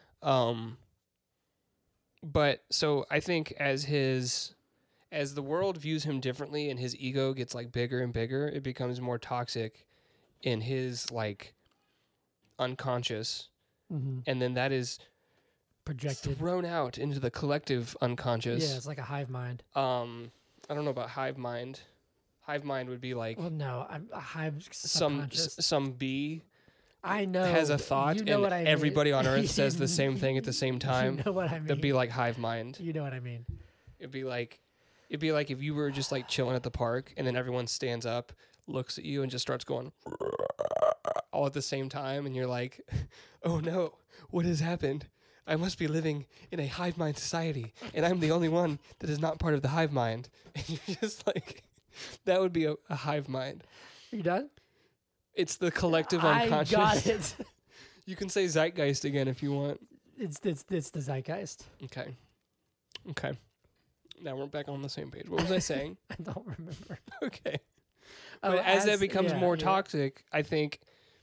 But so I think as the world views him differently and his ego gets like bigger and bigger, it becomes more toxic in his like unconscious. Mm-hmm. And then that is Projected. thrown out into the collective unconscious. Yeah, it's like a hive mind. I don't know about hive mind. Hive mind would be like Well, no, I'm a hive some subconscious. bee I know has a thought, you know and what I mean. everybody on Earth says the same thing at the same time. You know what I mean. That'd be like hive mind. You know what I mean. It'd be like if you were just like chilling at the park, and then everyone stands up, looks at you, and just starts going all at the same time, and you're like, "Oh no, what has happened? I must be living in a hive mind society, and I'm the only one that is not part of the hive mind." And you're just like, that would be a hive mind. Are you done? It's the collective unconscious. I got it. You can say zeitgeist again if you want. It's the zeitgeist. Okay. Now we're back on the same page. What was I saying? I don't remember. Okay. Oh, But as that becomes more yeah. toxic, I think,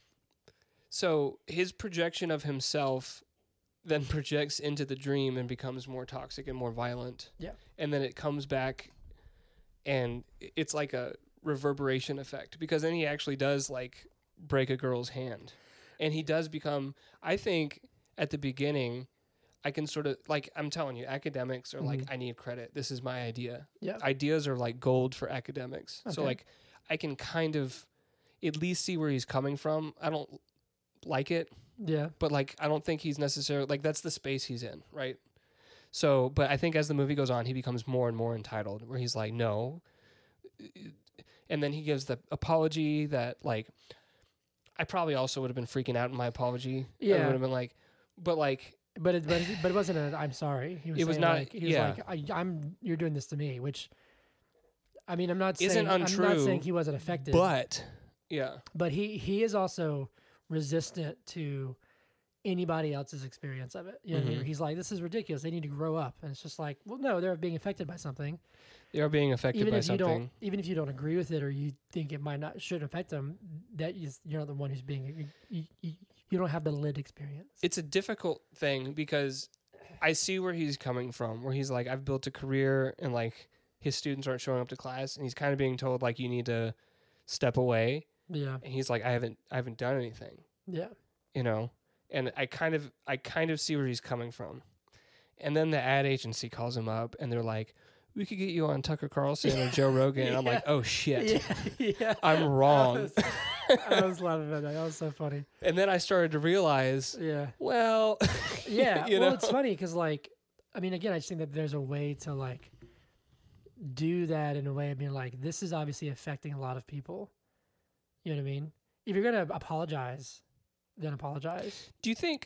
so his projection of himself then projects into the dream and becomes more toxic and more violent. Yeah. And then it comes back and it's like a reverberation effect, because then he actually does like break a girl's hand. And he does become, I think at the beginning, I can sort of, like, I'm telling you, academics are like, I need credit. This is my idea. Yeah. Ideas are like gold for academics. So Okay. like, I can kind of at least see where he's coming from. I don't like it, Yeah. but like, I don't think he's necessarily, like, that's the space he's in, right? So, but I think as the movie goes on, he becomes more and more entitled, where he's like, no. And then he gives the apology that, like, I probably also would have been freaking out in my apology. Yeah. I would have been like, but like, But it wasn't a I'm sorry. He was It was saying, not- like, he was yeah. like I'm you're doing this to me, which I mean I'm not Isn't saying I'm untrue, not saying he wasn't affected. but yeah, But he is also resistant to anybody else's experience of it. You know what I mean? He's like, this is ridiculous. They need to grow up. And it's just like, well, no, they're being affected by something. they are being affected Even by if something. even if you don't agree with it or you think it might not should affect them, you're not the one who's being you don't have the lived experience. It's a difficult thing because I see where he's coming from, where he's like, I've built a career and like his students aren't showing up to class, and he's kind of being told like, you need to step away. Yeah. And he's like, I haven't done anything, Yeah. you know? And I kind of see where he's coming from. And then the ad agency calls him up and they're like, we could get you on Tucker Carlson or Joe Rogan. And I'm like, oh shit, Yeah. I'm wrong. I was laughing at that. That was so funny. And then I started to realize, Yeah. well, Yeah. you well, know? it's funny because, like, I mean, again, I just think that there's a way to, like, do that in a way of being like, this is obviously affecting a lot of people. You know what I mean? If you're going to apologize, then apologize. Do you think,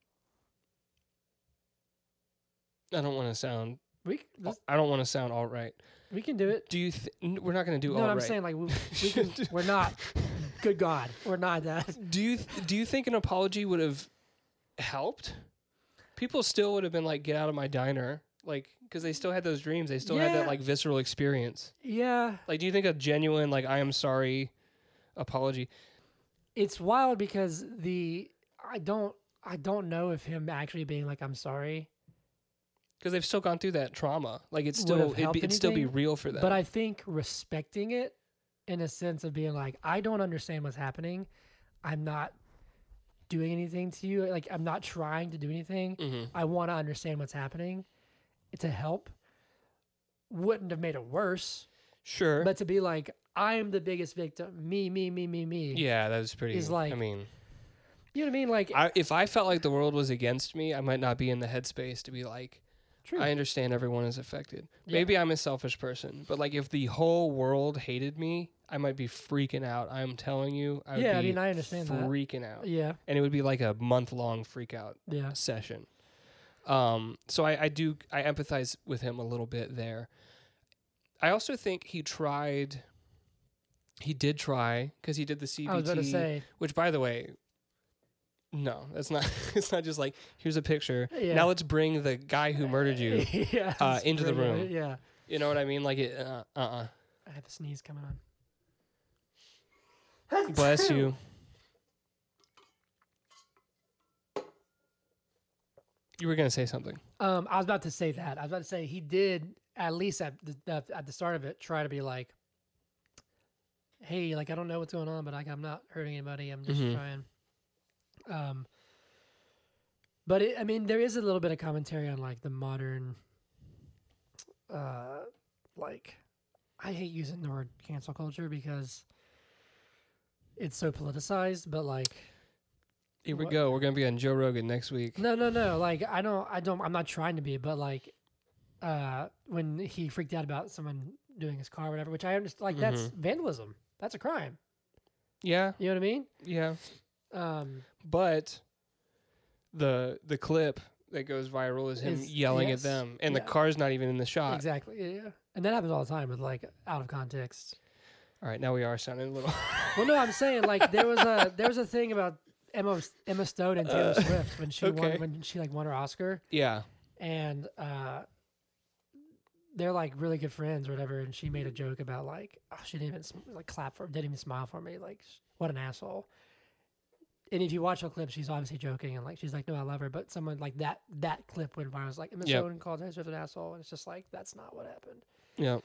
I don't want to sound all right. We can do it. Do you, we're not going to do No, all I'm right. saying, like, we can, we're not, good God, we're not that. Do you think an apology would have helped? People still would have been like, get out of my diner. Like, because they still had those dreams. They still had that Yeah. like visceral experience. Yeah. Like, do you think a genuine, like, I am sorry apology? It's wild because I don't know if him actually being like, I'm sorry. Because they've still gone through that trauma. Like, it's Would still, have helped it'd still be anything, real for them. But I think respecting it in a sense of being like, I don't understand what's happening. I'm not doing anything to you. Like, I'm not trying to do anything. Mhm. I want to understand what's happening. To help wouldn't have made it worse. Sure. But to be like, I am the biggest victim. Me. Yeah, that was pretty, is like- I mean, You know what I mean? Like, If I felt like the world was against me, I might not be in the headspace to be like, true. I understand everyone is affected. Yeah. Maybe I'm a selfish person, but like if the whole world hated me, I might be freaking out. I'm telling you, I would be I mean, I understand that. freaking out. Yeah. And it would be like a month-long freak out Yeah. session. So I empathize with him a little bit there. I also think he did try, because he did the CBT, I was about to say. which, by the way, no, that's not. It's not just like, here's a picture. Yeah. Now let's bring the guy who murdered you yeah, into the bring it- room. Yeah. You know what I mean? Like it. I have a sneeze coming on. Bless you. You were gonna say something. I was about to say that. I was about to say he did, at least at the start of it, try to be like, hey, like, I don't know what's going on, but like, I'm not hurting anybody. I'm just trying. But I mean, there is a little bit of commentary on like the modern, like, I hate using the word cancel culture because it's so politicized, but like, Here we go. We're gonna be on Joe Rogan next week. no. Like, I'm not trying to be, but like, when he freaked out about someone doing his car or whatever, which I understand, like, that's vandalism. That's a crime. Yeah. You know what I mean? Yeah. But the clip that goes viral is him yelling yes, at them, and yeah. the car's not even in the shot. Exactly. Yeah. And that happens all the time with like out of context. All right, now we are sounding a little. Well, no, I'm saying like there was a thing about Emma Stone and Taylor Swift when she won her Oscar, Yeah. and they're like really good friends or whatever, and she made a joke about like, oh, she didn't even like clap for, didn't even smile for me, like, what an asshole. And if you watch the clip, she's obviously joking, and like she's like, no, I love her, but someone like that clip went viral. It was like, Emma Stone called Taylor Swift an asshole, and it's just like, that's not what happened. Yeah.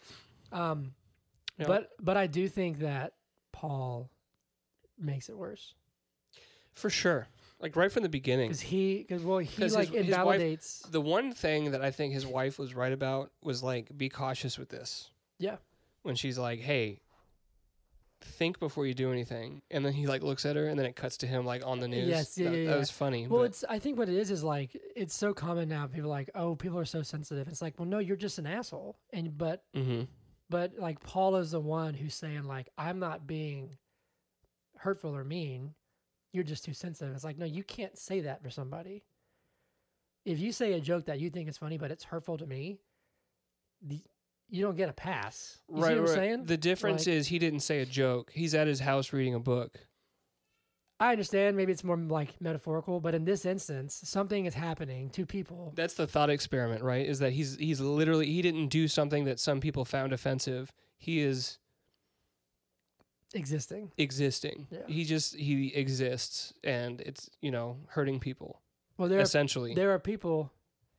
Yeah. But I do think that Paul makes it worse. For sure. Like right from the beginning. Because he like his invalidates. The one thing that I think his wife was right about was like, be cautious with this. Yeah. When she's like, hey, think before you do anything. And then he like looks at her, and then it cuts to him like on the news. Yes, yeah, that was funny. Well, I think what it is like, it's so common now. People are like, oh, people are so sensitive. It's like, well, no, you're just an asshole. But like Paul is the one who's saying like, I'm not being hurtful or mean. You're just too sensitive. It's like, no, you can't say that for somebody. If you say a joke that you think is funny, but it's hurtful to me, you don't get a pass. You see what I'm saying? The difference is he didn't say a joke. He's at his house reading a book. I understand. Maybe it's more like metaphorical, but in this instance, something is happening to people. That's the thought experiment, right? Is that he's literally, he didn't do something that some people found offensive. He is existing. Yeah. He exists, and it's, hurting people. Well, essentially there are people.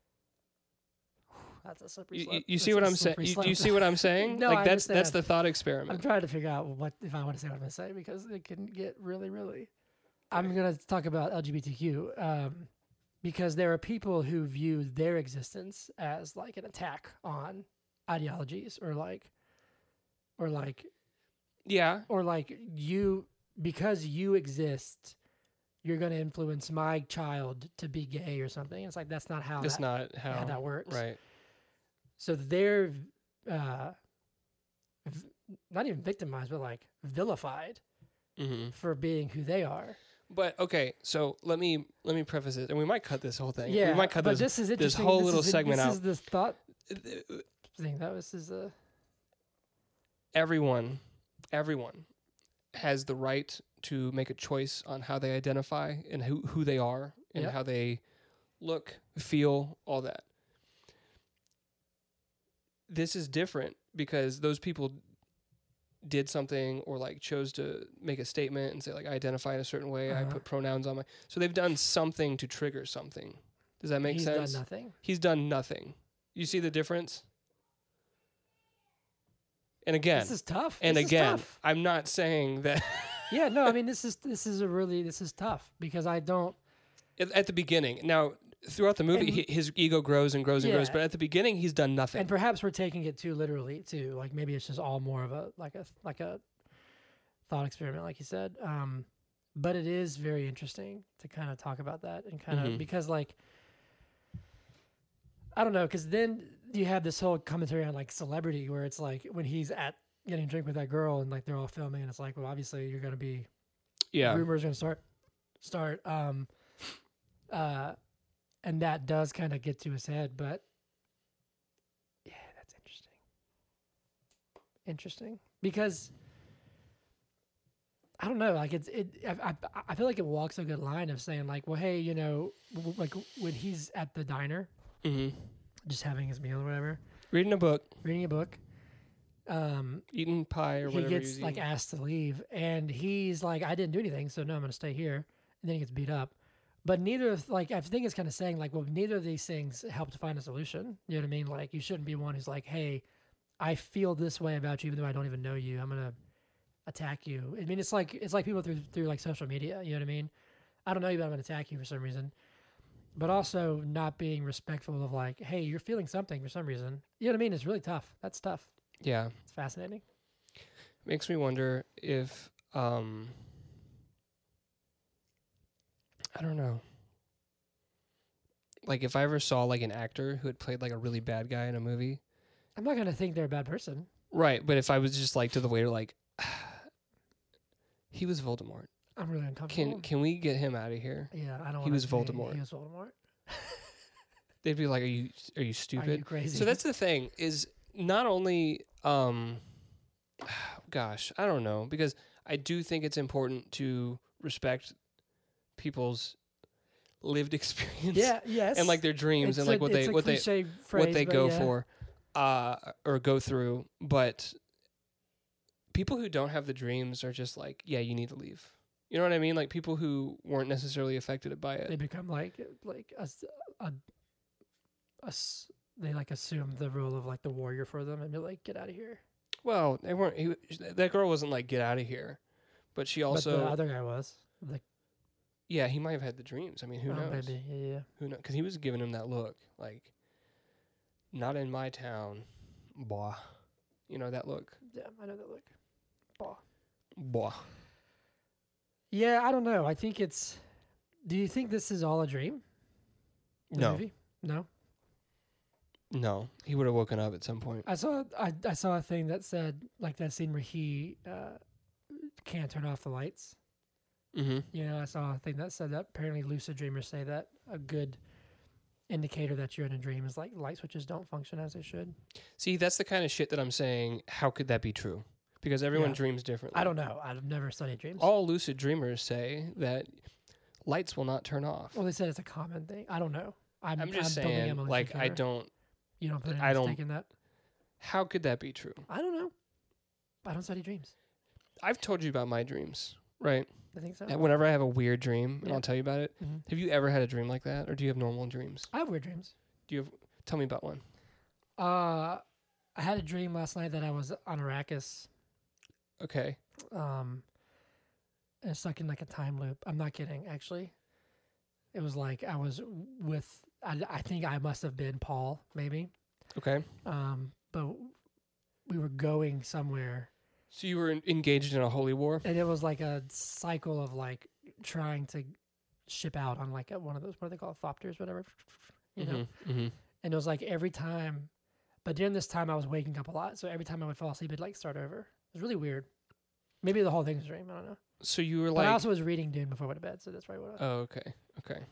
That's a slippery slope. You see what I'm saying? You see what I'm saying? No, like I that's understand. the thought experiment. I'm trying to figure out what if I want to say what I'm going to say, because it can get really, really. I'm going to talk about LGBTQ because there are people who view their existence as like an attack on ideologies or like yeah, or like because you exist, you're going to influence my child to be gay or something. It's like that's not how that works. Right. So they're not even victimized, but like vilified for being who they are. But okay, so let me preface it, and we might cut this whole thing. Yeah, we might cut but this is this interesting. whole little segment out. This is the thought thing. This is a. Everyone has the right to make a choice on how they identify and who they are and how they look, feel, all that. This is different because those people did something or like chose to make a statement and say like, I identify in a certain way. I put pronouns on so they've done something to trigger something. Does that make sense? He's done nothing. He's done nothing. You see the difference? And again, this is tough. I'm not saying that. Yeah, no, I mean, this is tough because I don't. At the beginning, now throughout the movie, his ego grows and grows and grows, but at the beginning, he's done nothing. And perhaps we're taking it too literally too. Like maybe it's just all more of a thought experiment, like you said. But it is very interesting to kind of talk about that and kind of Mhm. because like I don't know, because then you have this whole commentary on like celebrity where it's like when he's at getting a drink with that girl and like they're all filming and it's like, well, obviously you're gonna be Yeah. rumors are gonna start and that does kind of get to his head, but yeah, that's interesting because I don't know, like I feel like it walks a good line of saying like, well, hey, you know, like when he's at the diner Mhm. just having his meal or whatever, Reading a book, reading a book, eating pie or he whatever. gets like asked to leave and he's like, I didn't do anything, so no, I'm gonna stay here, and then he gets beat up. But neither of like I think it's kind of saying like, well, neither of these things help to find a solution. You know what I mean? Like you shouldn't be one who's like, hey, I feel this way about you even though I don't even know you. I'm gonna attack you. I mean, it's like people through like social media. You know what I mean? I don't know you, but I'm gonna attack you for some reason. But also not being respectful of like, hey, you're feeling something for some reason. You know what I mean? It's really tough. That's tough. Yeah. It's fascinating. Makes me wonder if I don't know. Like if I ever saw like an actor who had played like a really bad guy in a movie. I'm not gonna think they're a bad person. Right, but if I was just like to the waiter like he was Voldemort. I'm really uncomfortable. Can we get him out of here? Yeah, I don't. He wanna was say Voldemort. He was Voldemort. They'd be like, are you stupid? Are you crazy? So that's the thing is not only gosh, I don't know, because I do think it's important to respect people's lived experience. yeah, yes, And like their dreams and like what they go for or go through, but people who don't have the dreams are just like, yeah, you need to leave. You know what I mean? Like people who weren't necessarily affected by They it. become like they like assume the role of like the warrior for them and be like, get out of here. Well, they weren't. That girl wasn't like, get out of here, but she also. But the other guy was. Like, yeah, he might have had the dreams. I mean, who knows? Maybe, yeah. Who knows? Because he was giving him that look, like, not in my town, boah. You know that look? Yeah, I know that look. Bah. Boah. Yeah, I don't know. I think it's. Do you think this is all a dream? The No. movie? No. No, he would have woken up at some point. I saw a thing that said like that scene where he can't turn off the lights. Mm-hmm. You know, I saw a thing that said that apparently lucid dreamers say that a good indicator that you're in a dream is like light switches don't function as they should. See, that's the kind of shit that I'm saying. How could that be true? Because everyone Yeah. dreams differently. I don't know. I've never studied dreams. All lucid dreamers say that lights will not turn off. Well, they said it's a common thing. I don't know. I'm just believing saying, I'm a lucid like, I dreamer. don't. You don't put I any don't- stake in that? How could that be true? I don't know. I don't study dreams. I've told you about my dreams, right? I think so. And whenever I have a weird dream, and Yeah. I'll tell you about it. hmm Have you ever had a dream like that, or do you have normal dreams? I have weird dreams. Tell me about one. I had a dream last night that I was on Arrakis, Okay. and stuck in like a time loop. I'm not kidding, actually. It was like I was with. I think I must have been Paul, maybe. Okay. But we were going somewhere, So you were engaged in a holy war. and it was like a cycle of like trying to ship out on like one of those, what are they called, thopters, whatever, you know. Mm-hmm. And it was like every time, but during this time I was waking up a lot, so every time I would fall asleep, it'd like start over. It was really weird. Maybe the whole thing was a dream. I don't know. So you were But like, I also was reading Dune before I went to bed, so that's probably what. oh, okay.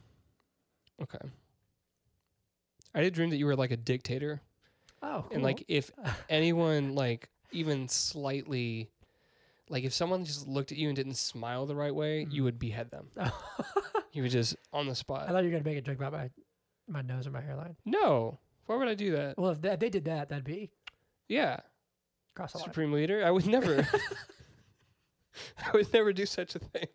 I did dream that you were like a dictator, Oh, cool. and like if anyone like even slightly, like if someone just looked at you and didn't smile the right way, you would behead them. You would just on the I spot. thought you were gonna make a joke about my nose or my hairline. No, why would I do that? Well, if they did that, that'd be Yeah, cross the line. Supreme Leader. I would never. I would never do such a thing.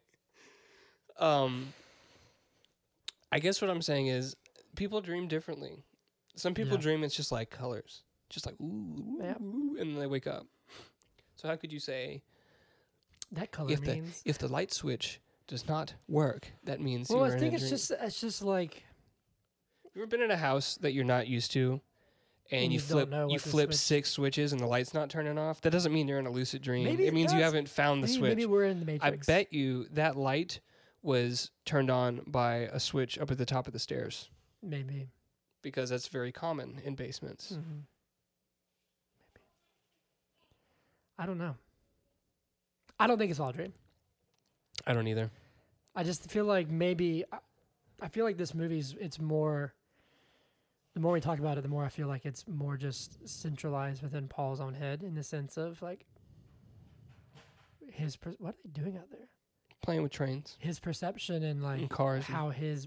I guess what I'm saying is people dream differently. Some people Yeah. dream it's just like colors, just like ooh, Yeah. ooh, and then they wake up. So how could you say That color if means. the light switch does not work, that means Well, you're I think in a it's dream? just like You ever been in a house that you're not used to, and you you don't flip know you what the flip switch- 6 switches and the light's not turning off, that doesn't mean you're in a lucid dream. Maybe it it means you does. haven't found the switch. Maybe we're in the I Matrix. bet you that light was turned on by a switch up at the top of the stairs, Maybe. because that's very common in basements. Maybe. I don't know. I don't think it's all a dream. I don't either. I just feel like maybe I feel like this movie's it's more. The more we talk about it, the more I feel like it's more just centralized within Paul's own head, in the sense of like his what are they doing out there? Playing with trains His perception and like and cars. how his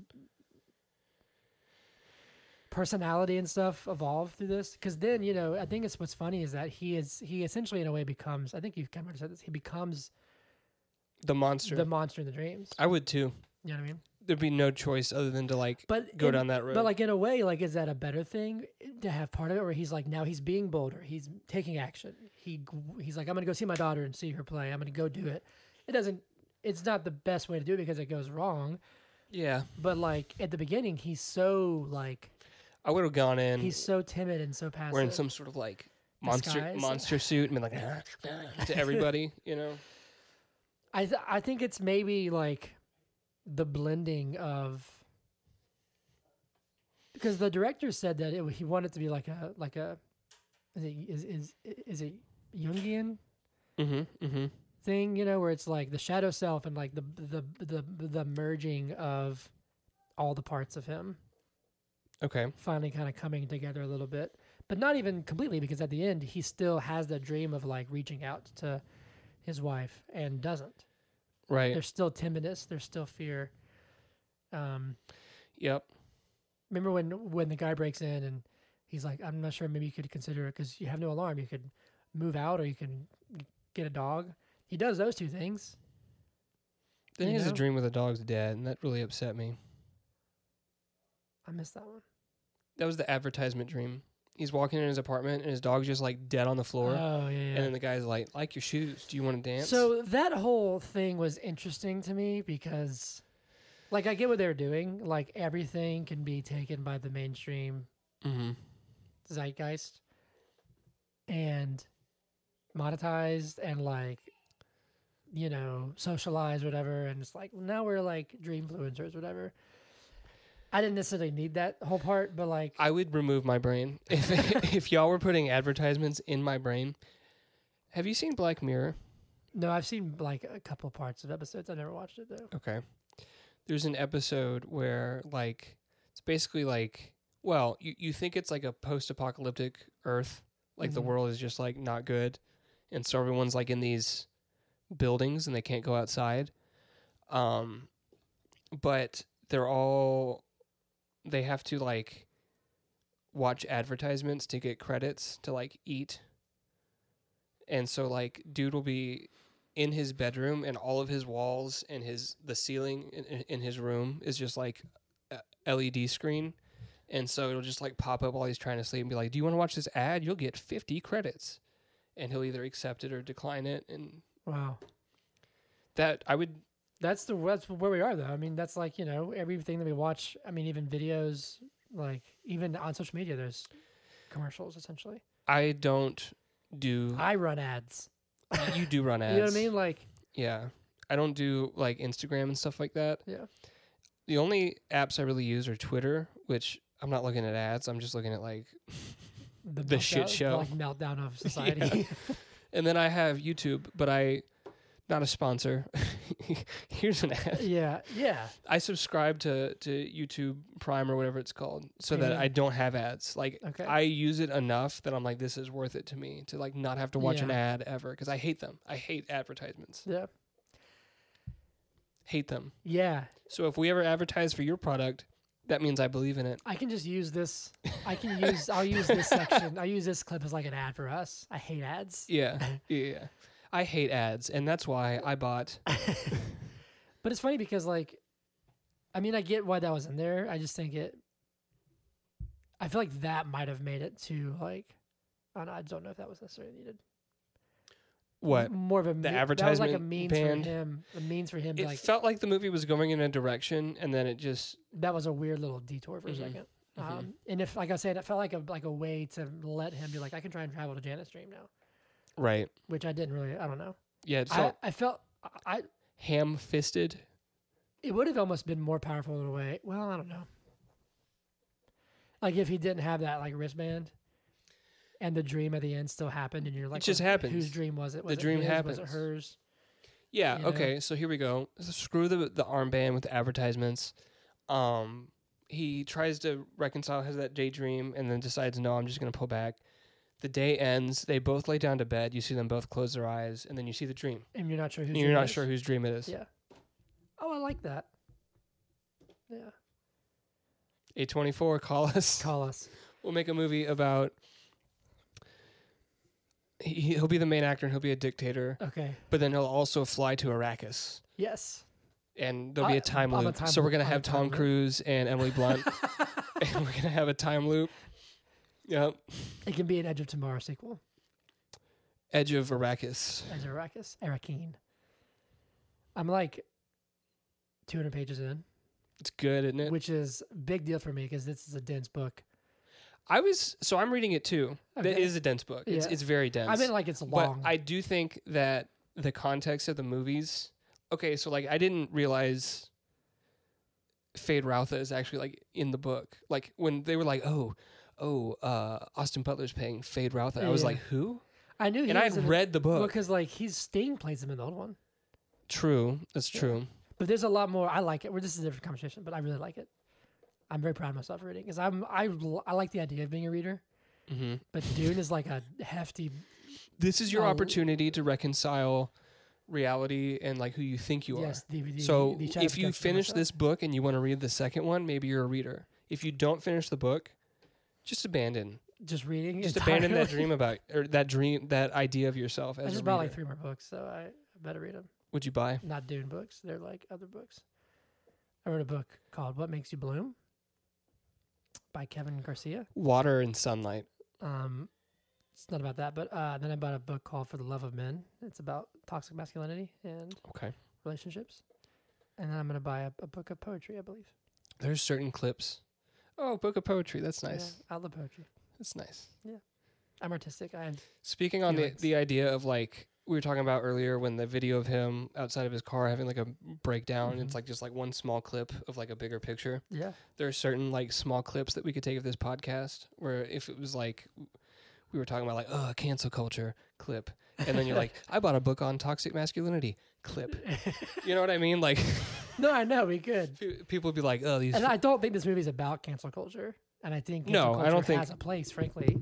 personality and stuff evolved through this. Because then, you know, I think it's what's funny is that he essentially in a way becomes. I think you kind of said this. He becomes the monster. the monster in the dreams. I would too. You know what I mean? There'd be no choice other than to like go down that road. But like in a way, like is that a better thing to have part of it, where he's like now he's being bolder, he's taking action. He's like, I'm gonna go see my daughter and see her play. I'm gonna go do it. It's not the best way to do it because it goes wrong. Yeah. But like at the beginning, he's so like I would have gone in. he's so timid and so passive. wearing some sort of like Disguise. monster suit and been like to everybody, you know. I think it's maybe like the blending of, because the director said that he wanted it to be like a is it Jungian thing, you know, where it's like the shadow self and like the merging of all the parts of him Okay. finally kind of coming together a little bit, but not even completely, because at the end he still has that dream of like reaching out to his wife and doesn't. Right. There's still timidness. There's still fear. Yep. Remember when the guy breaks in and he's like, I'm not sure, maybe you could consider it because you have no alarm. You could move out or you can get a dog. He does those two things. Then he You has a know? dream with a dog's dead, and that really upset me. I missed that one. That was the advertisement dream. He's walking in his apartment, and his dog's just like dead on the floor. Oh, yeah. And then the guy's like your shoes. Do you want to dance? So that whole thing was interesting to me because, like, I get what they're doing. Like, everything can be taken by the mainstream zeitgeist and monetized and, like, you know, socialized, whatever. And it's like, now we're like dream influencers, whatever. I didn't necessarily need that whole part, but like, I would remove my brain if y'all were putting advertisements in my brain. Have you seen Black Mirror? no, I've seen like a couple parts of episodes. I never watched it though. Okay. There's an episode where like it's basically like, well, you think it's like a post-apocalyptic Earth, like the Mhm. world is just like not good, and so everyone's like in these buildings and they can't go outside. But they have to like watch advertisements to get credits to like eat. And so like dude will be in his bedroom and all of his walls and the ceiling in his room is just like a LED screen. And so it'll just like pop up while he's trying to sleep and be like, do you want to watch this ad? You'll get 50 credits. And he'll either accept it or decline it. And Wow. that I would, That's where we are though. I mean, that's like, you know, everything that we watch. I mean, even videos, like even on social media, there's commercials essentially. I don't do, I run ads. you do run ads. You know what I mean? Like, Yeah. I don't do like Instagram and stuff like that. yeah. The only apps I really use are Twitter, which I'm not looking at ads. I'm just looking at like, The shit meltdown- show. like meltdown of society. and then I have YouTube, but not a sponsor. Here's an ad. Yeah. I subscribe to YouTube Prime or whatever it's called so that Premium. I don't have ads. Like Okay. I use it enough that I'm like, this is worth it to me to like not have to watch an ad ever. Cause I hate them. I hate advertisements. Yeah. Hate them. Yeah. So if we ever advertise for your product, that means I believe in it. I can just use this. I'll use this section. I'll use this clip as like an ad for us. I hate ads. Yeah. Yeah. I hate ads. And that's why I bought. But it's funny because, like, I mean, I get why that was in there. I just think I feel like that might have made it to, like, I don't know if that was necessarily needed. What? More of a The that was like a advertisement means band? for him. A means for him. It Like felt like the movie was going in a direction and then it just. that was a weird little detour for a second. And if, like I was saying, it felt like a way to let him be like, I can try and travel to Janet's dream now, Right. which I didn't really. I don't know. Yeah. So I felt ham-fisted. it would have almost been more powerful in a way. Well, I don't know. Like if he didn't have that like wristband, and the dream at the end still happened, and you're like, It just well, happens. Whose dream was it? Was The it dream his? happens. Was it hers? Yeah. You know? Okay. So here we go. So screw the armband with the advertisements. He tries to reconcile, has that daydream, and then decides, no, I'm just going to pull back. The day ends. They both lay down to bed. You see them both close their eyes, and then you see the dream. And you're not sure whose. And you're not sure whose dream it is. Yeah. Oh, I like that. Yeah. 824, call us. Call us. We'll make a movie about. He'll be the main actor, and he'll be a dictator. Okay. But then he'll also fly to Arrakis. Yes. And there'll be a time I'm a loop. time So we're loop. going to I'm a have time Tom loop. Cruise and Emily Blunt. And we're going to have a time loop. Yep. It can be an Edge of Tomorrow sequel. Edge of Arrakis. Edge of Arrakis. Arrakeen. I'm like 200 pages in, It's good, isn't it? which is a big deal for me because this is a dense book. I'm reading it too. That Okay. is a dense book. Yeah. It's very dense. I mean, like it's but long. I do think that the context of the movies. Okay, so like I didn't realize Fade Routha is actually like in the book. Like when they were like, Austin Butler's playing Fade Routha. I was Yeah. like, who? I knew he And I was in read the book. because like Sting plays him in the old one. True, that's Yeah. true. But there's a lot more. I like it. This is a different conversation, but I really like it. I'm very proud of myself for reading because I like the idea of being a reader. Mm-hmm. But Dune is like a hefty. This is your Oh. opportunity to reconcile reality and like who you think you Yes, are. DVD. So the shadow if you protection finish myself. this book and you want to read the second one, maybe you're a reader. If you don't finish the book, just abandon. just reading, Just entirely. abandon that dream about or that idea of yourself I as just a bought reader. like 3 more books, so I better read them. Would you buy? Not Dune books; they're like other books. I wrote a book called "What Makes You Bloom" by Kevin Garcia. Water and sunlight. It's not about that, but then I bought a book called "For the Love of Men." It's about toxic masculinity and Okay. relationships. And then I'm gonna buy a book of poetry, I believe. There's certain clips. Oh, book of poetry. That's nice. Yeah, I love poetry. That's nice. I'm artistic. I have Speaking on Feelings. the idea of like we were talking about earlier when the video of him outside of his car having like a breakdown, Mhm. it's like just like one small clip of like a bigger picture. yeah. There are certain like small clips that we could take of this podcast where if it was like we were talking about like cancel culture clip, and then you're like I bought a book on toxic masculinity clip. You know what I mean? Like No, I know we could. people would be like, oh, these. And I don't think this movie's about cancel culture. And I think No, cancel I culture don't think- has a place, frankly.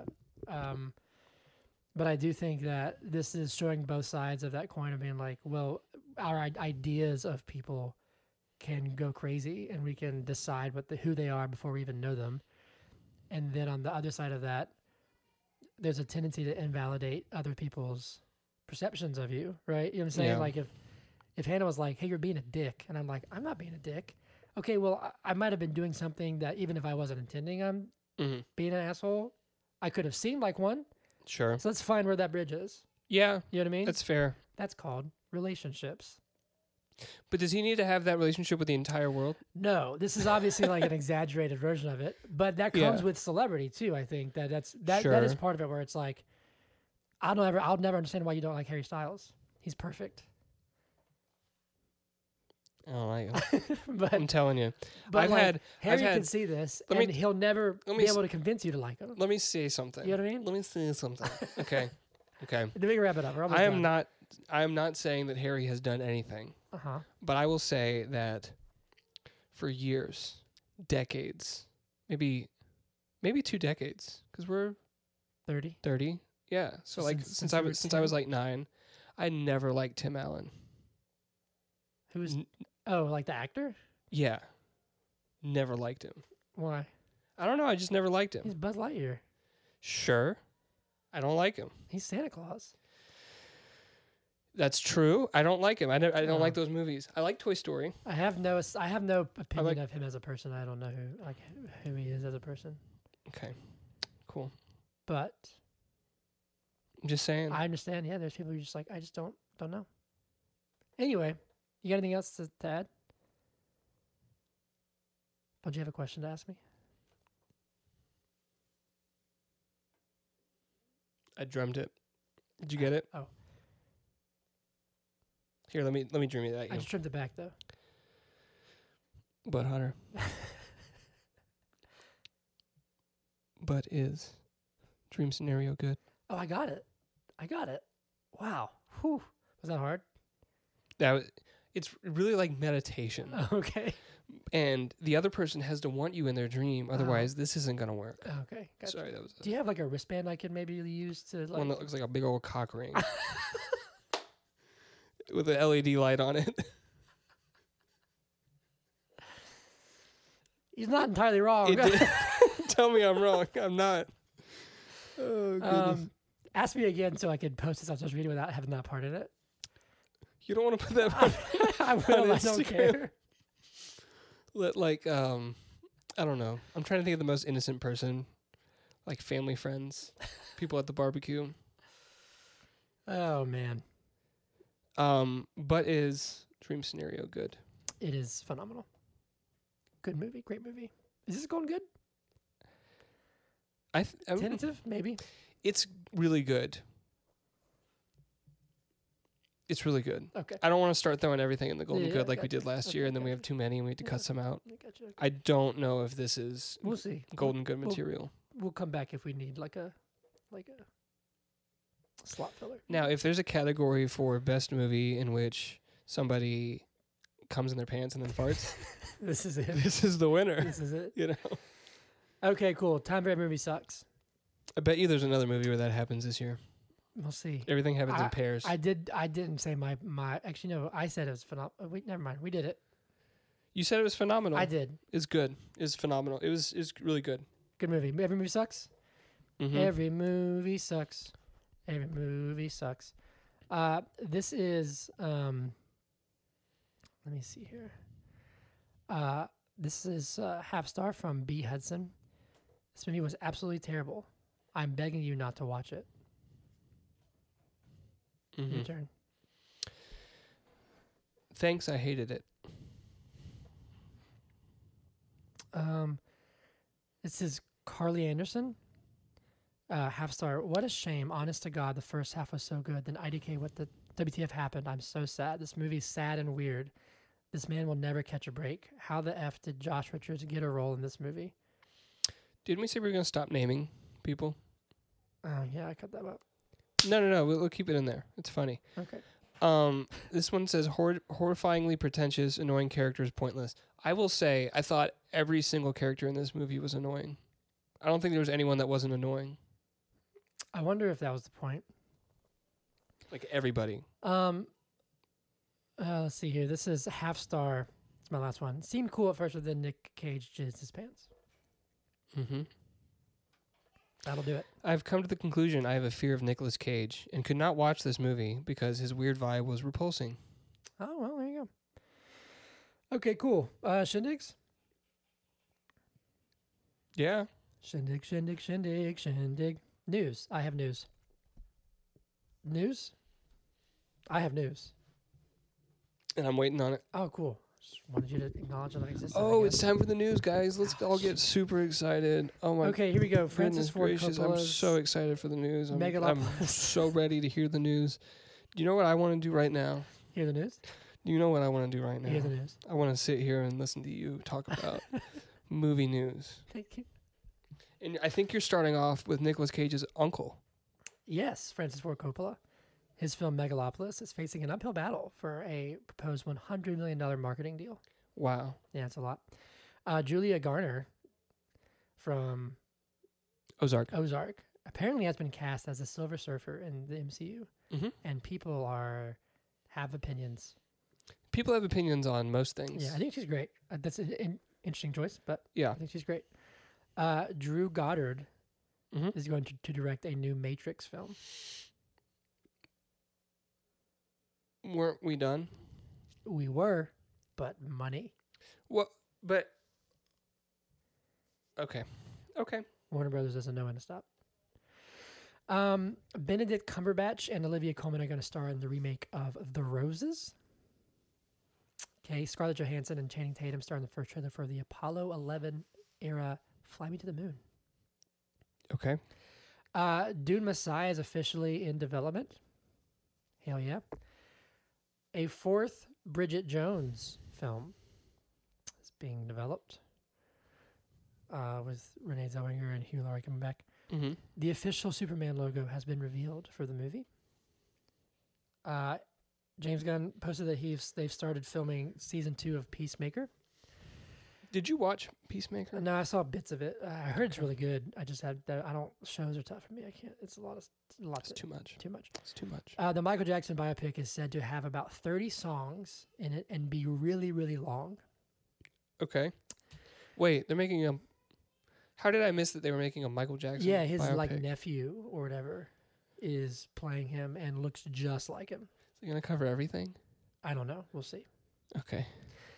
But I do think that this is showing both sides of that coin of being like, well, our ideas of people can go crazy, and we can decide who they are before we even know them. And then on the other side of that, there's a tendency to invalidate other people's perceptions of you, right? You know what I'm saying? Yeah. Like if Hannah was like, hey, you're being a dick, and I'm like, I'm not being a dick. Okay, well, I might have been doing something that even if I wasn't intending on Mhm. being an asshole, I could have seemed like one. Sure. So let's find where that bridge is. Yeah, You know what I mean? that's fair. That's called relationships. But does he need to have that relationship with the entire world? No, this is obviously like an exaggerated version of it, but that comes Yeah. with celebrity too. I think that that Sure. is part of it where it's like, I'll never understand why you don't like Harry Styles. He's perfect. I don't like him. but I'm telling you. but I've like, had- Harry had- can see this, let and me- he'll never let be me able to convince you to like him. Let me say something. You know what I mean? Let me say something. Okay. Okay. The big wrap it up. We're almost I done. am not saying that Harry has done anything, Uh-huh. but I will say that for years, decades, maybe 2 decades, because we're 30. 30. Yeah. So like Since I you were was since I was 10? like 9, I never liked Tim Allen. Who's N- like the actor? Yeah. Never liked him. Why? I don't know. I just never liked He's him. Buzz Lightyear. Sure. I don't like him. He's Santa Claus. That's true. I don't like him. I don't Oh. like those movies. I like Toy Story. I have no opinion like- of him as a person. I don't know who he is as a person. Okay. Cool. But I'm just saying. I understand. Yeah, there's people who just like I just don't know. Anyway, you got anything else to add? Don't you have a question to ask me? I drummed it. Did you get it? Oh. Here, let me dream it at I you. just trimmed it back though. But Hunter. But is dream scenario good? Oh, I got it. Wow. Whew. Was that hard? It's really like meditation. Okay. And the other person has to want you in their dream. Otherwise, this isn't going to work. Okay. Gotcha. Sorry, that was Do you have like a wristband I could maybe use to like? one that looks like a big old cock ring with an LED light on it. He's not entirely wrong. Tell me I'm wrong. I'm not. Oh, goodness. Ask me again so I could post this on social media without having that part in it. You don't want to put that on, I will. I don't Instagram? care. I don't know. I'm trying to think of the most innocent person, like family, friends, people at the barbecue. Oh man. But is dream scenario good? It is phenomenal. Good movie. Great movie. Is this going good? Tentative, maybe. It's really good. It's really good. Okay. I don't want to start throwing everything in the golden Yeah, good like we gotcha. did last Okay, year, and then we gotcha. have too many and we have to Yeah. cut some out. I gotcha. I don't know if this is We'll see. golden good We'll- material. We'll come back if we need like a slot filler. Now, if there's a category for best movie in which somebody comes in their pants and then farts, This is it. this is the winner. This is it. You know, Okay, cool. Time for a movie sucks. I bet you there's another movie where that happens this year. We'll see. Everything happens in pairs. I didn't say my actually no, I said it was phenomenal. Wait, never mind. We did it. You said it was phenomenal. I did. It's good. It's phenomenal. It's really good. Good movie. Every movie sucks. Mm-hmm. Every movie sucks. Every movie sucks. This is let me see here. This is Half Star from B. Hudson. This movie was absolutely terrible. I'm begging you not to watch it. Mm-hmm. Your turn. Thanks, I hated it. This is Carly Anderson. Half Star. What a shame. Honest to God, the first half was so good. Then IDK, what the WTF happened? I'm so sad. This movie's sad and weird. This man will never catch a break. How the F did Josh Richards get a role in this movie? Didn't we say we were going to stop naming people? Oh, yeah, I cut that up. No. We'll keep it in there. It's funny. Okay. This one says horrifyingly pretentious, annoying characters, pointless. I will say, I thought every single character in this movie was annoying. I don't think there was anyone that wasn't annoying. I wonder if that was the point. Like everybody. Let's see here. This is Half Star. It's my last one. Seemed cool at first, but then Nick Cage jizzed his pants. Mm-hmm. That'll do it. I've come to the conclusion I have a fear of Nicolas Cage and could not watch this movie because his weird vibe was repulsing. Oh, well, there you go. Okay, cool. Shindigs? Yeah. Shindig. News. I have news. News? I have news. And I'm waiting on it. Oh, cool. Just wanted you to acknowledge that I existed. Oh, I it's guess. time for the news, guys. Let's all get super excited. Oh my Okay, here we go. goodness Francis Ford gracious. I'm Coppola's so excited for the news. I'm Megalopolis. so ready to hear the news. Do you know what I want to do right now? Hear the news? Do you know what I want to do right now? Hear the news. I want to sit here and listen to you talk about movie news. Thank you. And I think you're starting off with Nicolas Cage's uncle. Yes, Francis Ford Coppola. His film Megalopolis is facing an uphill battle for a proposed $100 million marketing deal. Wow. Yeah, it's a lot. Julia Garner from Ozark. apparently has been cast as a Silver Surfer in the MCU, Mm-hmm. and people have opinions. People have opinions on most things. Yeah, I think she's great. That's an interesting choice, but Yeah. I think she's great. Drew Goddard Mm-hmm. is going to direct a new Matrix film. Weren't we done? We were, but money. Well, but okay. Warner Brothers doesn't know when to stop. Benedict Cumberbatch and Olivia Colman are going to star in the remake of The Roses. Okay, Scarlett Johansson and Channing Tatum star in the first trailer for the Apollo 11 era Fly Me to the Moon. Okay. Dune Messiah is officially in development. Hell yeah. A fourth Bridget Jones film is being developed with Renee Zellweger and Hugh Laurie coming back. Mm-hmm. The official Superman logo has been revealed for the movie. James Gunn posted that they've started filming season 2 of Peacemaker. Did you watch Peacemaker? No, I saw bits of it. I heard it's really good. I just had I don't. Shows are tough for me. I can't. It's a lot. It's too much. Too much. It's too much. The Michael Jackson biopic is said to have about 30 songs in it and be really, really long. Okay. Wait, they're making a. How did I miss that they were making a Michael Jackson? Yeah, his biopic? like nephew or whatever is playing him and looks just like him. Is it gonna cover everything? I don't know. We'll see. Okay.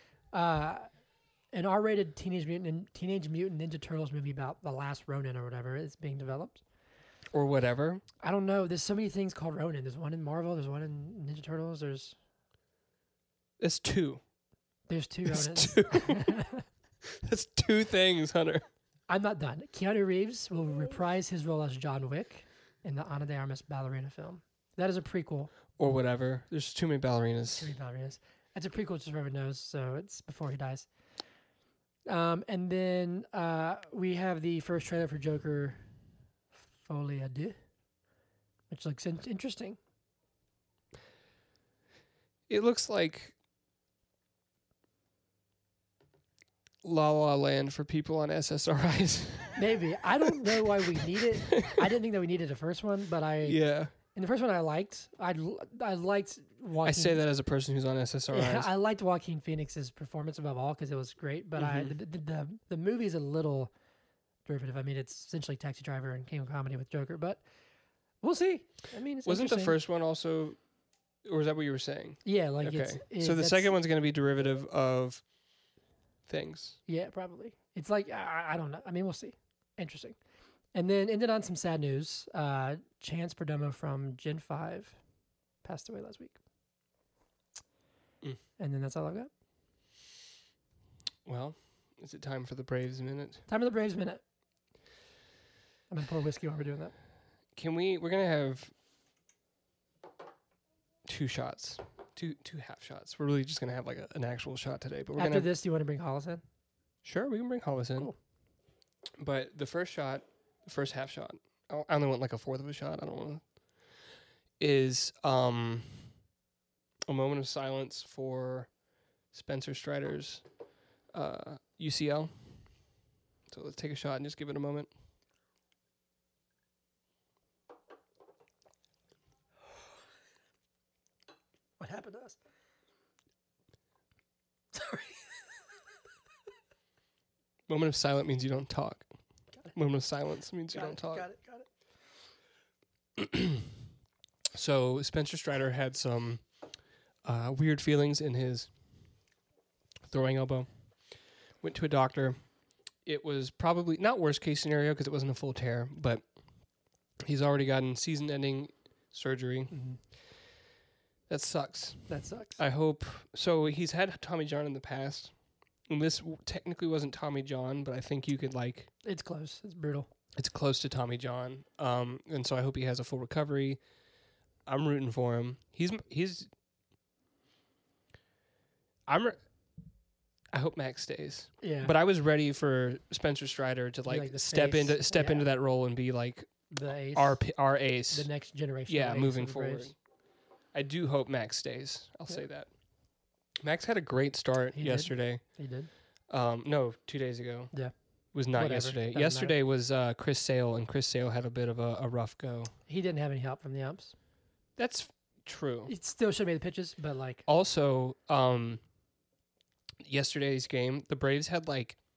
An R-rated Teenage Mutant Ninja Turtles movie about the last Ronin or whatever is being developed. Or whatever. I don't know. There's so many things called Ronin. There's one in Marvel. There's one in Ninja Turtles. It's two. There's two It's Ronins. two. That's two things, Hunter. I'm not done. Keanu Reeves will reprise his role as John Wick in the Ana de Armas ballerina film. That is a prequel. Or whatever. There's too many ballerinas. Three ballerinas. That's a prequel, just everyone knows, so it's before he dies. And then we have the first trailer for Joker Folie à Deux, which looks interesting. It looks like La La Land for people on SSRIs. Maybe. I don't know why we need it. I didn't think that we needed the first one, but Yeah. in the first one I liked. I liked Joaquin. I say that as a person who's on SSRIs. Yeah, I liked Joaquin Phoenix's performance above all because it was great. But the movie's a little derivative. I mean, it's essentially Taxi Driver and King of Comedy with Joker, but we'll see. I mean, it's Wasn't the interesting. first one also, or is that what you were saying? Yeah, like Okay. it's So the that's- second one's going to be derivative of things. Yeah, probably. It's like I don't know. I mean, we'll see. Interesting. And then ended on some sad news. Chance Perdomo from Gen 5 passed away last week. And then that's all I've got. Well, is it time for the Braves minute? Time of the Braves minute. I'm gonna pour whiskey while we're doing that. We're going to have two shots. Two half shots. We're really just going to have like an actual shot today. But we're After going to. this, do you want to bring Hollis in? Sure, we can bring Hollis in. Cool. But the first shot, the first half shot, I only want like a fourth of a shot. I don't want to. Is a moment of silence for Spencer Strider's UCL. So let's take a shot and just give it a moment. What happened to us? Sorry. Moment of silence means you don't talk. Moment of silence means you don't talk. Got it. So Spencer Strider had some weird feelings in his throwing elbow. Went to a doctor. It was probably not worst case scenario because it wasn't a full tear, but he's already gotten season-ending surgery. Mm-hmm. That sucks. That sucks. I hope so. He's had Tommy John in the past, and this technically wasn't Tommy John, but I think you could It's close. It's brutal. it's close to Tommy John. And so I hope he has a full recovery. I'm rooting for him. I hope Max stays. Yeah. But I was ready for Spencer Strider to like the step face. into that role and be like the ace. our ace. The next generation. Yeah, ace moving of the forward. Braves. I do hope Max stays. I'll Yeah. say that. Max had a great start He did. yesterday. He did. No, 2 days ago. Yeah. It was not Whatever. yesterday. Doesn't Yesterday was Chris Sale, and Chris Sale had a bit of a rough go. He didn't have any help from the umps. That's true. He still should have made the pitches, but like Also, yesterday's game, the Braves had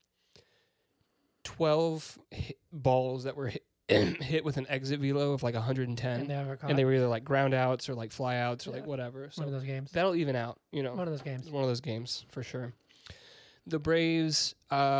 12 balls that were hit with an exit velo of 110. and they never caught And they were either ground outs or fly outs or Yeah. whatever. one of So those games. that'll even out, One of those games. It's one of those games for sure. The Braves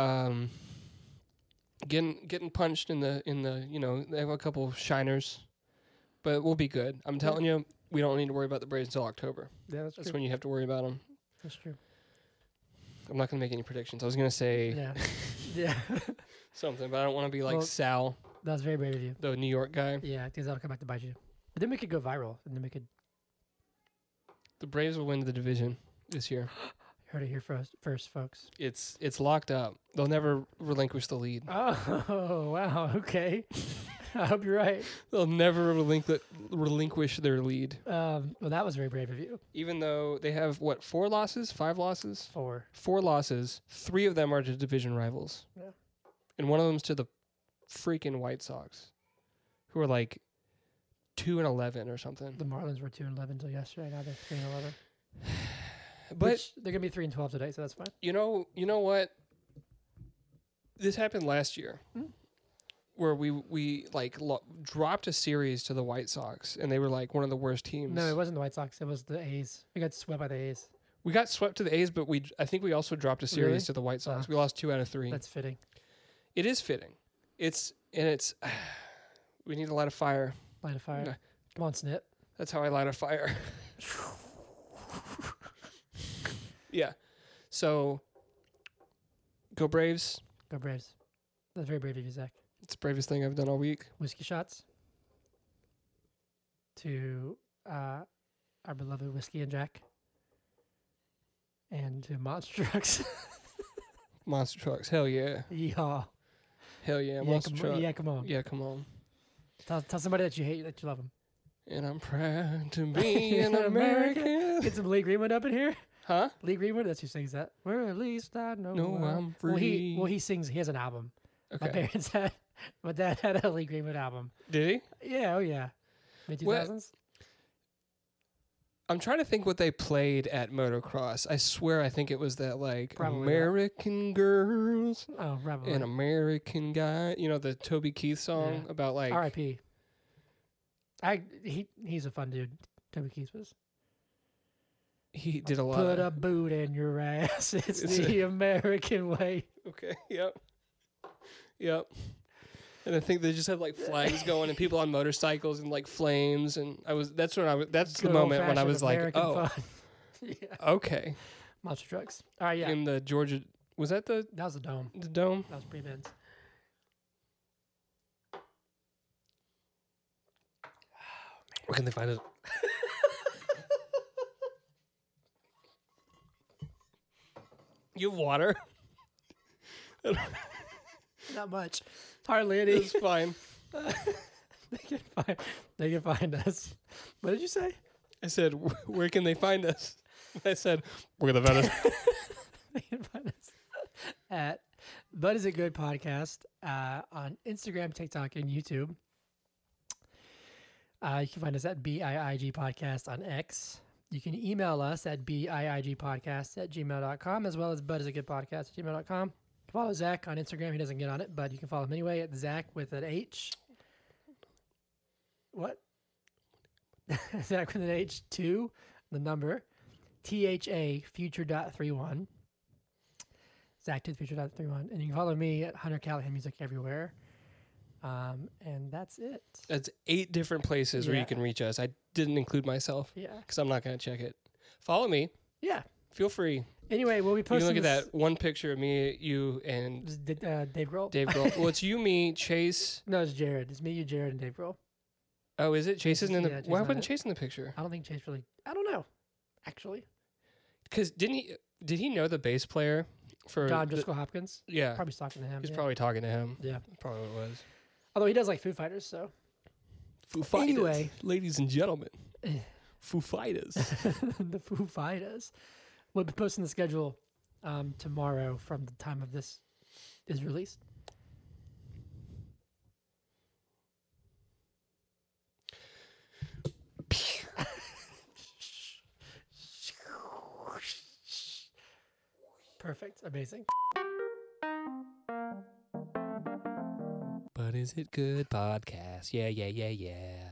getting punched in the they have a couple shiners, but we'll be good. I'm telling you, we don't need to worry about the Braves until October. Yeah, that's That's true. when you have to worry about them. That's true. I'm not going to make any predictions. I was going to say Yeah. Yeah. something, but I don't want to be like Well, Sal. That was very brave of you. the New York guy. Yeah, because that'll come back to bite you. But then we could go viral, and then we could. The Braves will win the division this year. Heard it here first, folks. It's locked up. They'll never relinquish the lead. Oh, wow. Okay. I hope you're right. They'll never relinquish their lead. Well, that was very brave of you. Even though they have, 4 losses? 5 losses? 4. 4 losses. 3 of them are to division rivals. Yeah. And one of them's to the freaking White Sox, who are like 2-11 or something. The Marlins were 2-11 until yesterday. Now they're 3-11. But Which, they're gonna be 3-12 today, so that's fine. you know what? This happened last year, where we dropped a series to the White Sox, and they were like one of the worst teams. No, it wasn't the White Sox. It was the A's. We got swept by the A's. We got swept to the A's, but I think we also dropped a series Really? to the White Sox. Oh. We lost 2 out of 3. That's fitting. It is fitting. It's we need to light a fire. Light a fire. No. Come on, Snip. That's how I light a fire. Yeah. So, go Braves. Go Braves. That's very brave of you, Zach. It's the bravest thing I've done all week. Whiskey shots to our beloved Whiskey and Jack, and to Monster Trucks. Monster trucks. Hell yeah. Yeehaw. Hell yeah. Monster truck. Yeah, come on. Yeah, come on. Tell somebody that you hate that you love them. And I'm proud to be an American. Get some Lee Greenwood up in here. Huh? Lee Greenwood, that's who sings that. Well, at least I know. No, I'm free. Well, he sings. He has an album. Okay. My parents had. My dad had a Lee Greenwood album. Did he? Yeah. Oh yeah. Mid 2000s. I'm trying to think what they played at motocross. I swear I think it was that Probably not. American Girls Oh, probably. and American Guy. You know, the Toby Keith song Yeah. about R.I.P. He's a fun dude. Toby Keith was. he did a lot. Put a boot in your ass. It's the American way. Okay. Yep. Yep. And I think they just had flags going and people on motorcycles and flames, and that's the Good moment when I old-fashioned was like, American oh, fun. Yeah. okay. Monster trucks. All right, yeah. In the Georgia, was that the That was the dome. dome? That was pre-Benz. Where can they find it? You have water? Not much. Hardly any. It's fine. They can find us. What did you say? I said, where can they find us? I said, where can they find us? They can find us at But Is It Good Podcast on Instagram, TikTok, and YouTube. You can find us at BIIG Podcast on X. You can email us at biigpodcast@gmail.com, as well as budisitgoodpodcast@gmail.com. Follow Zach on Instagram. He doesn't get on it, but you can follow him anyway at Zach with an H. What? Zach with an H2, the number. THA future.31. Zach to the future.31. And you can follow me at Hunter Callahan Music everywhere. And that's it. That's 8 different places where Yeah. you can reach us. I didn't include myself Yeah. because I'm not going to check it. Follow me. Yeah. Feel free. Anyway, we'll be You can posting look at that one picture of me, you, and This is Dave Grohl. Dave Grohl. Well, it's you, me, Chase. No, it's Jared. It's me, you, Jared, and Dave Grohl. Oh, is it? Chase isn't in the... Yeah, Chase Why not wasn't it. Chase in the picture? I don't think Chase really... I don't know, actually. Because did he know the bass player for... John Driscoll Hopkins. Yeah. Probably talking to him. He's yeah. probably talking to him. Yeah. Probably what it was. Although he does like Foo Fighters, so... Foo Fighters. Anyway. Ladies and gentlemen. Foo Fighters. The Foo Fighters. We'll be posting the schedule tomorrow from the time of this is released. Perfect. Amazing. But is it good podcast? Yeah, yeah, yeah, yeah.